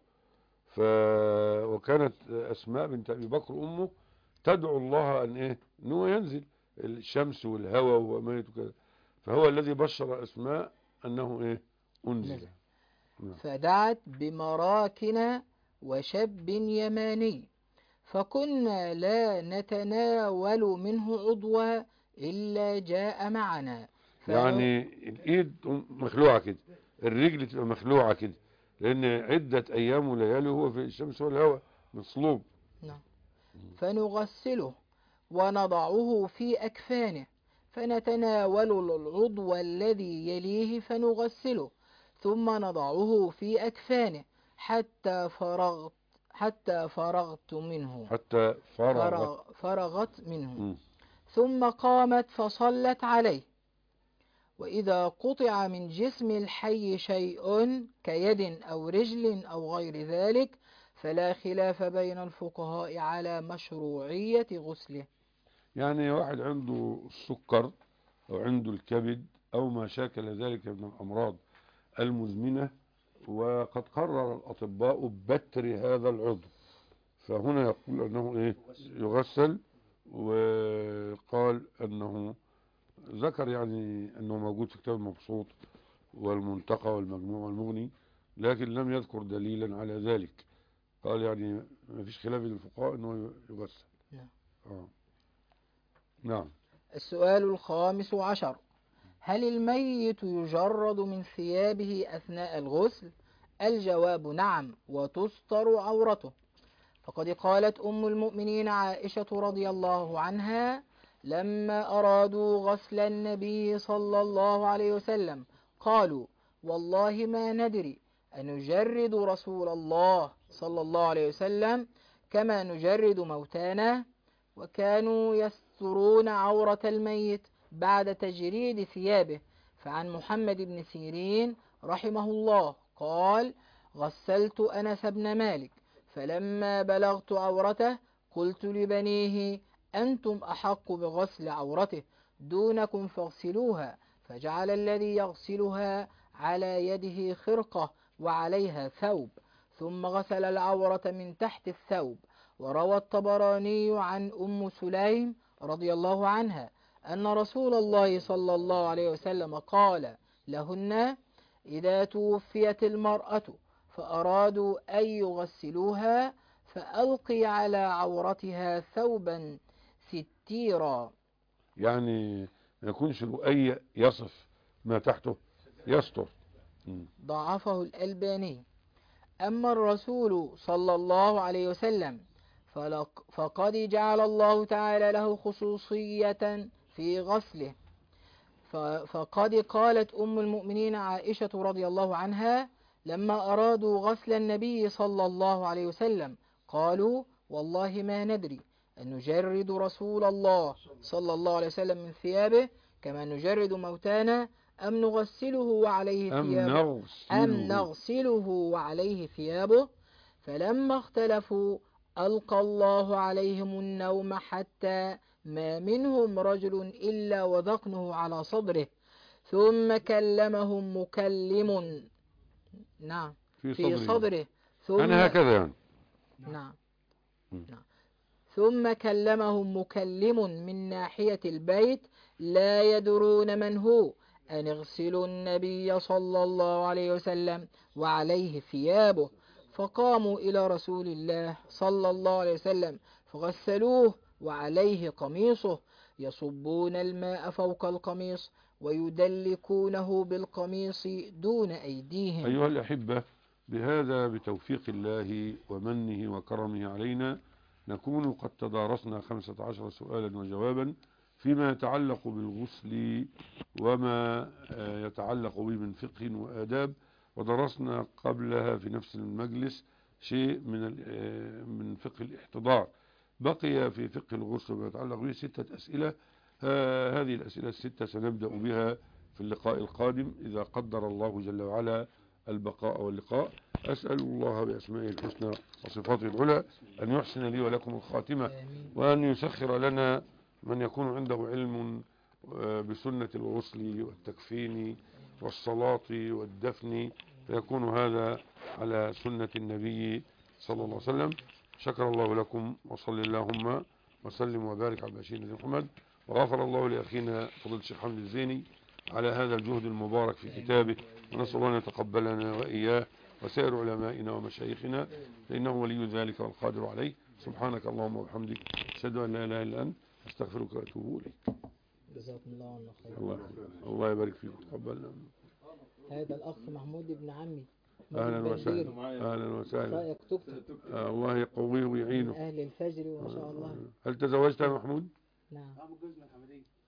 وكانت أسماء بنت أبي بكر أمه تدعو الله أن إيه؟ إنه ينزل، الشمس والهواء وهو ميت وكذا، فهو الذي بشر أسماء أنه إيه أنزل. نزل. نعم. فدعت بمراكن وشب يماني، فكنا لا نتناول منه عضوا إلا جاء معنا. يعني الإيد مخلوعة كده، الرجل تبقى مخلوعة كده، لأن عدة أيام وليالي هو في الشمس والهواء مصلوب. نعم. فنغسله ونضعه في أكفانه، فنتناول العضو الذي يليه فنغسله، ثم نضعه في أكفانه حتى فرغت منه. حتى فرغت منه. مم. ثم قامت فصلت عليه. وإذا قطع من جسم الحي شيء كيد أو رجل أو غير ذلك فلا خلاف بين الفقهاء على مشروعية غسله. يعني واحد عنده السكر أو عنده الكبد أو ما شاكل ذلك من الأمراض المزمنة، وقد قرر الأطباء بتر هذا العضو، فهنا يقول أنه إيه يغسل، وقال أنه ذكر يعني أنه موجود في كتاب المبسوط والمنتقى والمجموع والمغني، لكن لم يذكر دليلا على ذلك. قال يعني ما فيش خلاف للفقهاء أنه يغسل. نعم. نعم. السؤال الخامس عشر: هل الميت يجرد من ثيابه أثناء الغسل؟ الجواب نعم، وتستر عورته. فقد قالت أم المؤمنين عائشة رضي الله عنها: لما أرادوا غسل النبي صلى الله عليه وسلم قالوا: والله ما ندري أنجرد رسول الله صلى الله عليه وسلم كما نجرد موتانا. وكانوا يسترون عورة الميت بعد تجريد ثيابه. فعن محمد بن سيرين رحمه الله قال: غسلت أنس بن مالك، فلما بلغت عورته قلت لبنيه: أنتم أحق بغسل عورته دونكم فاغسلوها. فجعل الذي يغسلها على يده خرقة وعليها ثوب، ثم غسل العورة من تحت الثوب. وروى الطبراني عن أم سليم رضي الله عنها أن رسول الله صلى الله عليه وسلم قال لهن: إذا توفيت المرأة فأرادوا أن يغسلوها فألقي على عورتها ثوبا ستيرا. يعني ما يكونش رؤية يصف ما تحته، يستر. ضعفه الألباني. أما الرسول صلى الله عليه وسلم فقد جعل الله تعالى له خصوصية في غسله. فقد قالت أم المؤمنين عائشة رضي الله عنها: لما أرادوا غسل النبي صلى الله عليه وسلم قالوا: والله ما ندري أن نجرد رسول الله صلى الله عليه وسلم من ثيابه كما نجرد موتانا أم نغسله وعليه ثيابه. فلما اختلفوا ألقى الله عليهم النوم حتى ما منهم رجل إلا وذقنه على صدره، ثم كلمهم مكلم في صدره أنا هكذا يعني. نعم. ثم كلمهم مكلم من ناحية البيت لا يدرون من هو أن اغسلوا النبي صلى الله عليه وسلم وعليه ثيابه. فقاموا إلى رسول الله صلى الله عليه وسلم فغسلوه وعليه قميصه، يصبون الماء فوق القميص ويدلكونه بالقميص دون أيديهم. أيها الأحبة، بهذا بتوفيق الله ومنه وكرمه علينا نكون قد تدارسنا 15 سؤالا وجوابا فيما يتعلق بالغسل وما يتعلق به من فقه وآداب، ودرسنا قبلها في نفس المجلس شيء من فقه الاحتضار. بقي في فقه الغسل وما يتعلق به 6 أسئلة. هذه الأسئلة 6 سنبدأ بها في اللقاء القادم إذا قدر الله جل وعلا البقاء واللقاء. أسأل الله بأسمائه الحسنى وصفاته العلى أن يحسن لي ولكم الخاتمة، وأن يسخر لنا من يكون عنده علم بسنة الغسل والتكفين والصلاة والدفن، فيكون هذا على سنة النبي صلى الله عليه وسلم. شكر الله لكم، وصل اللهم وسلم وبارك على بشير محمد، وغفر الله لأخينا فضيلة الشيخ حمد الزيني على هذا الجهد المبارك في كتابه، ونسأل الله أن يتقبلنا وإياه وسائر علمائنا ومشايخنا، فإنه ولي ذلك والقادر عليه. سبحانك اللهم وبحمدك، أشهد أن لا إله إلا أنت، أستغفرك وأتوب إليك. جزاكم الله عنا خير. الله يبارك فيك وتقبلنا. هذا الأخ محمود ابن عمي. أهلا وسهلا. أهلا وسهلا. رأيك تكتب. الله يقويه ويعينه. من أهل الفجر وما شاء الله. هل تزوجت يا محمود؟ نعم.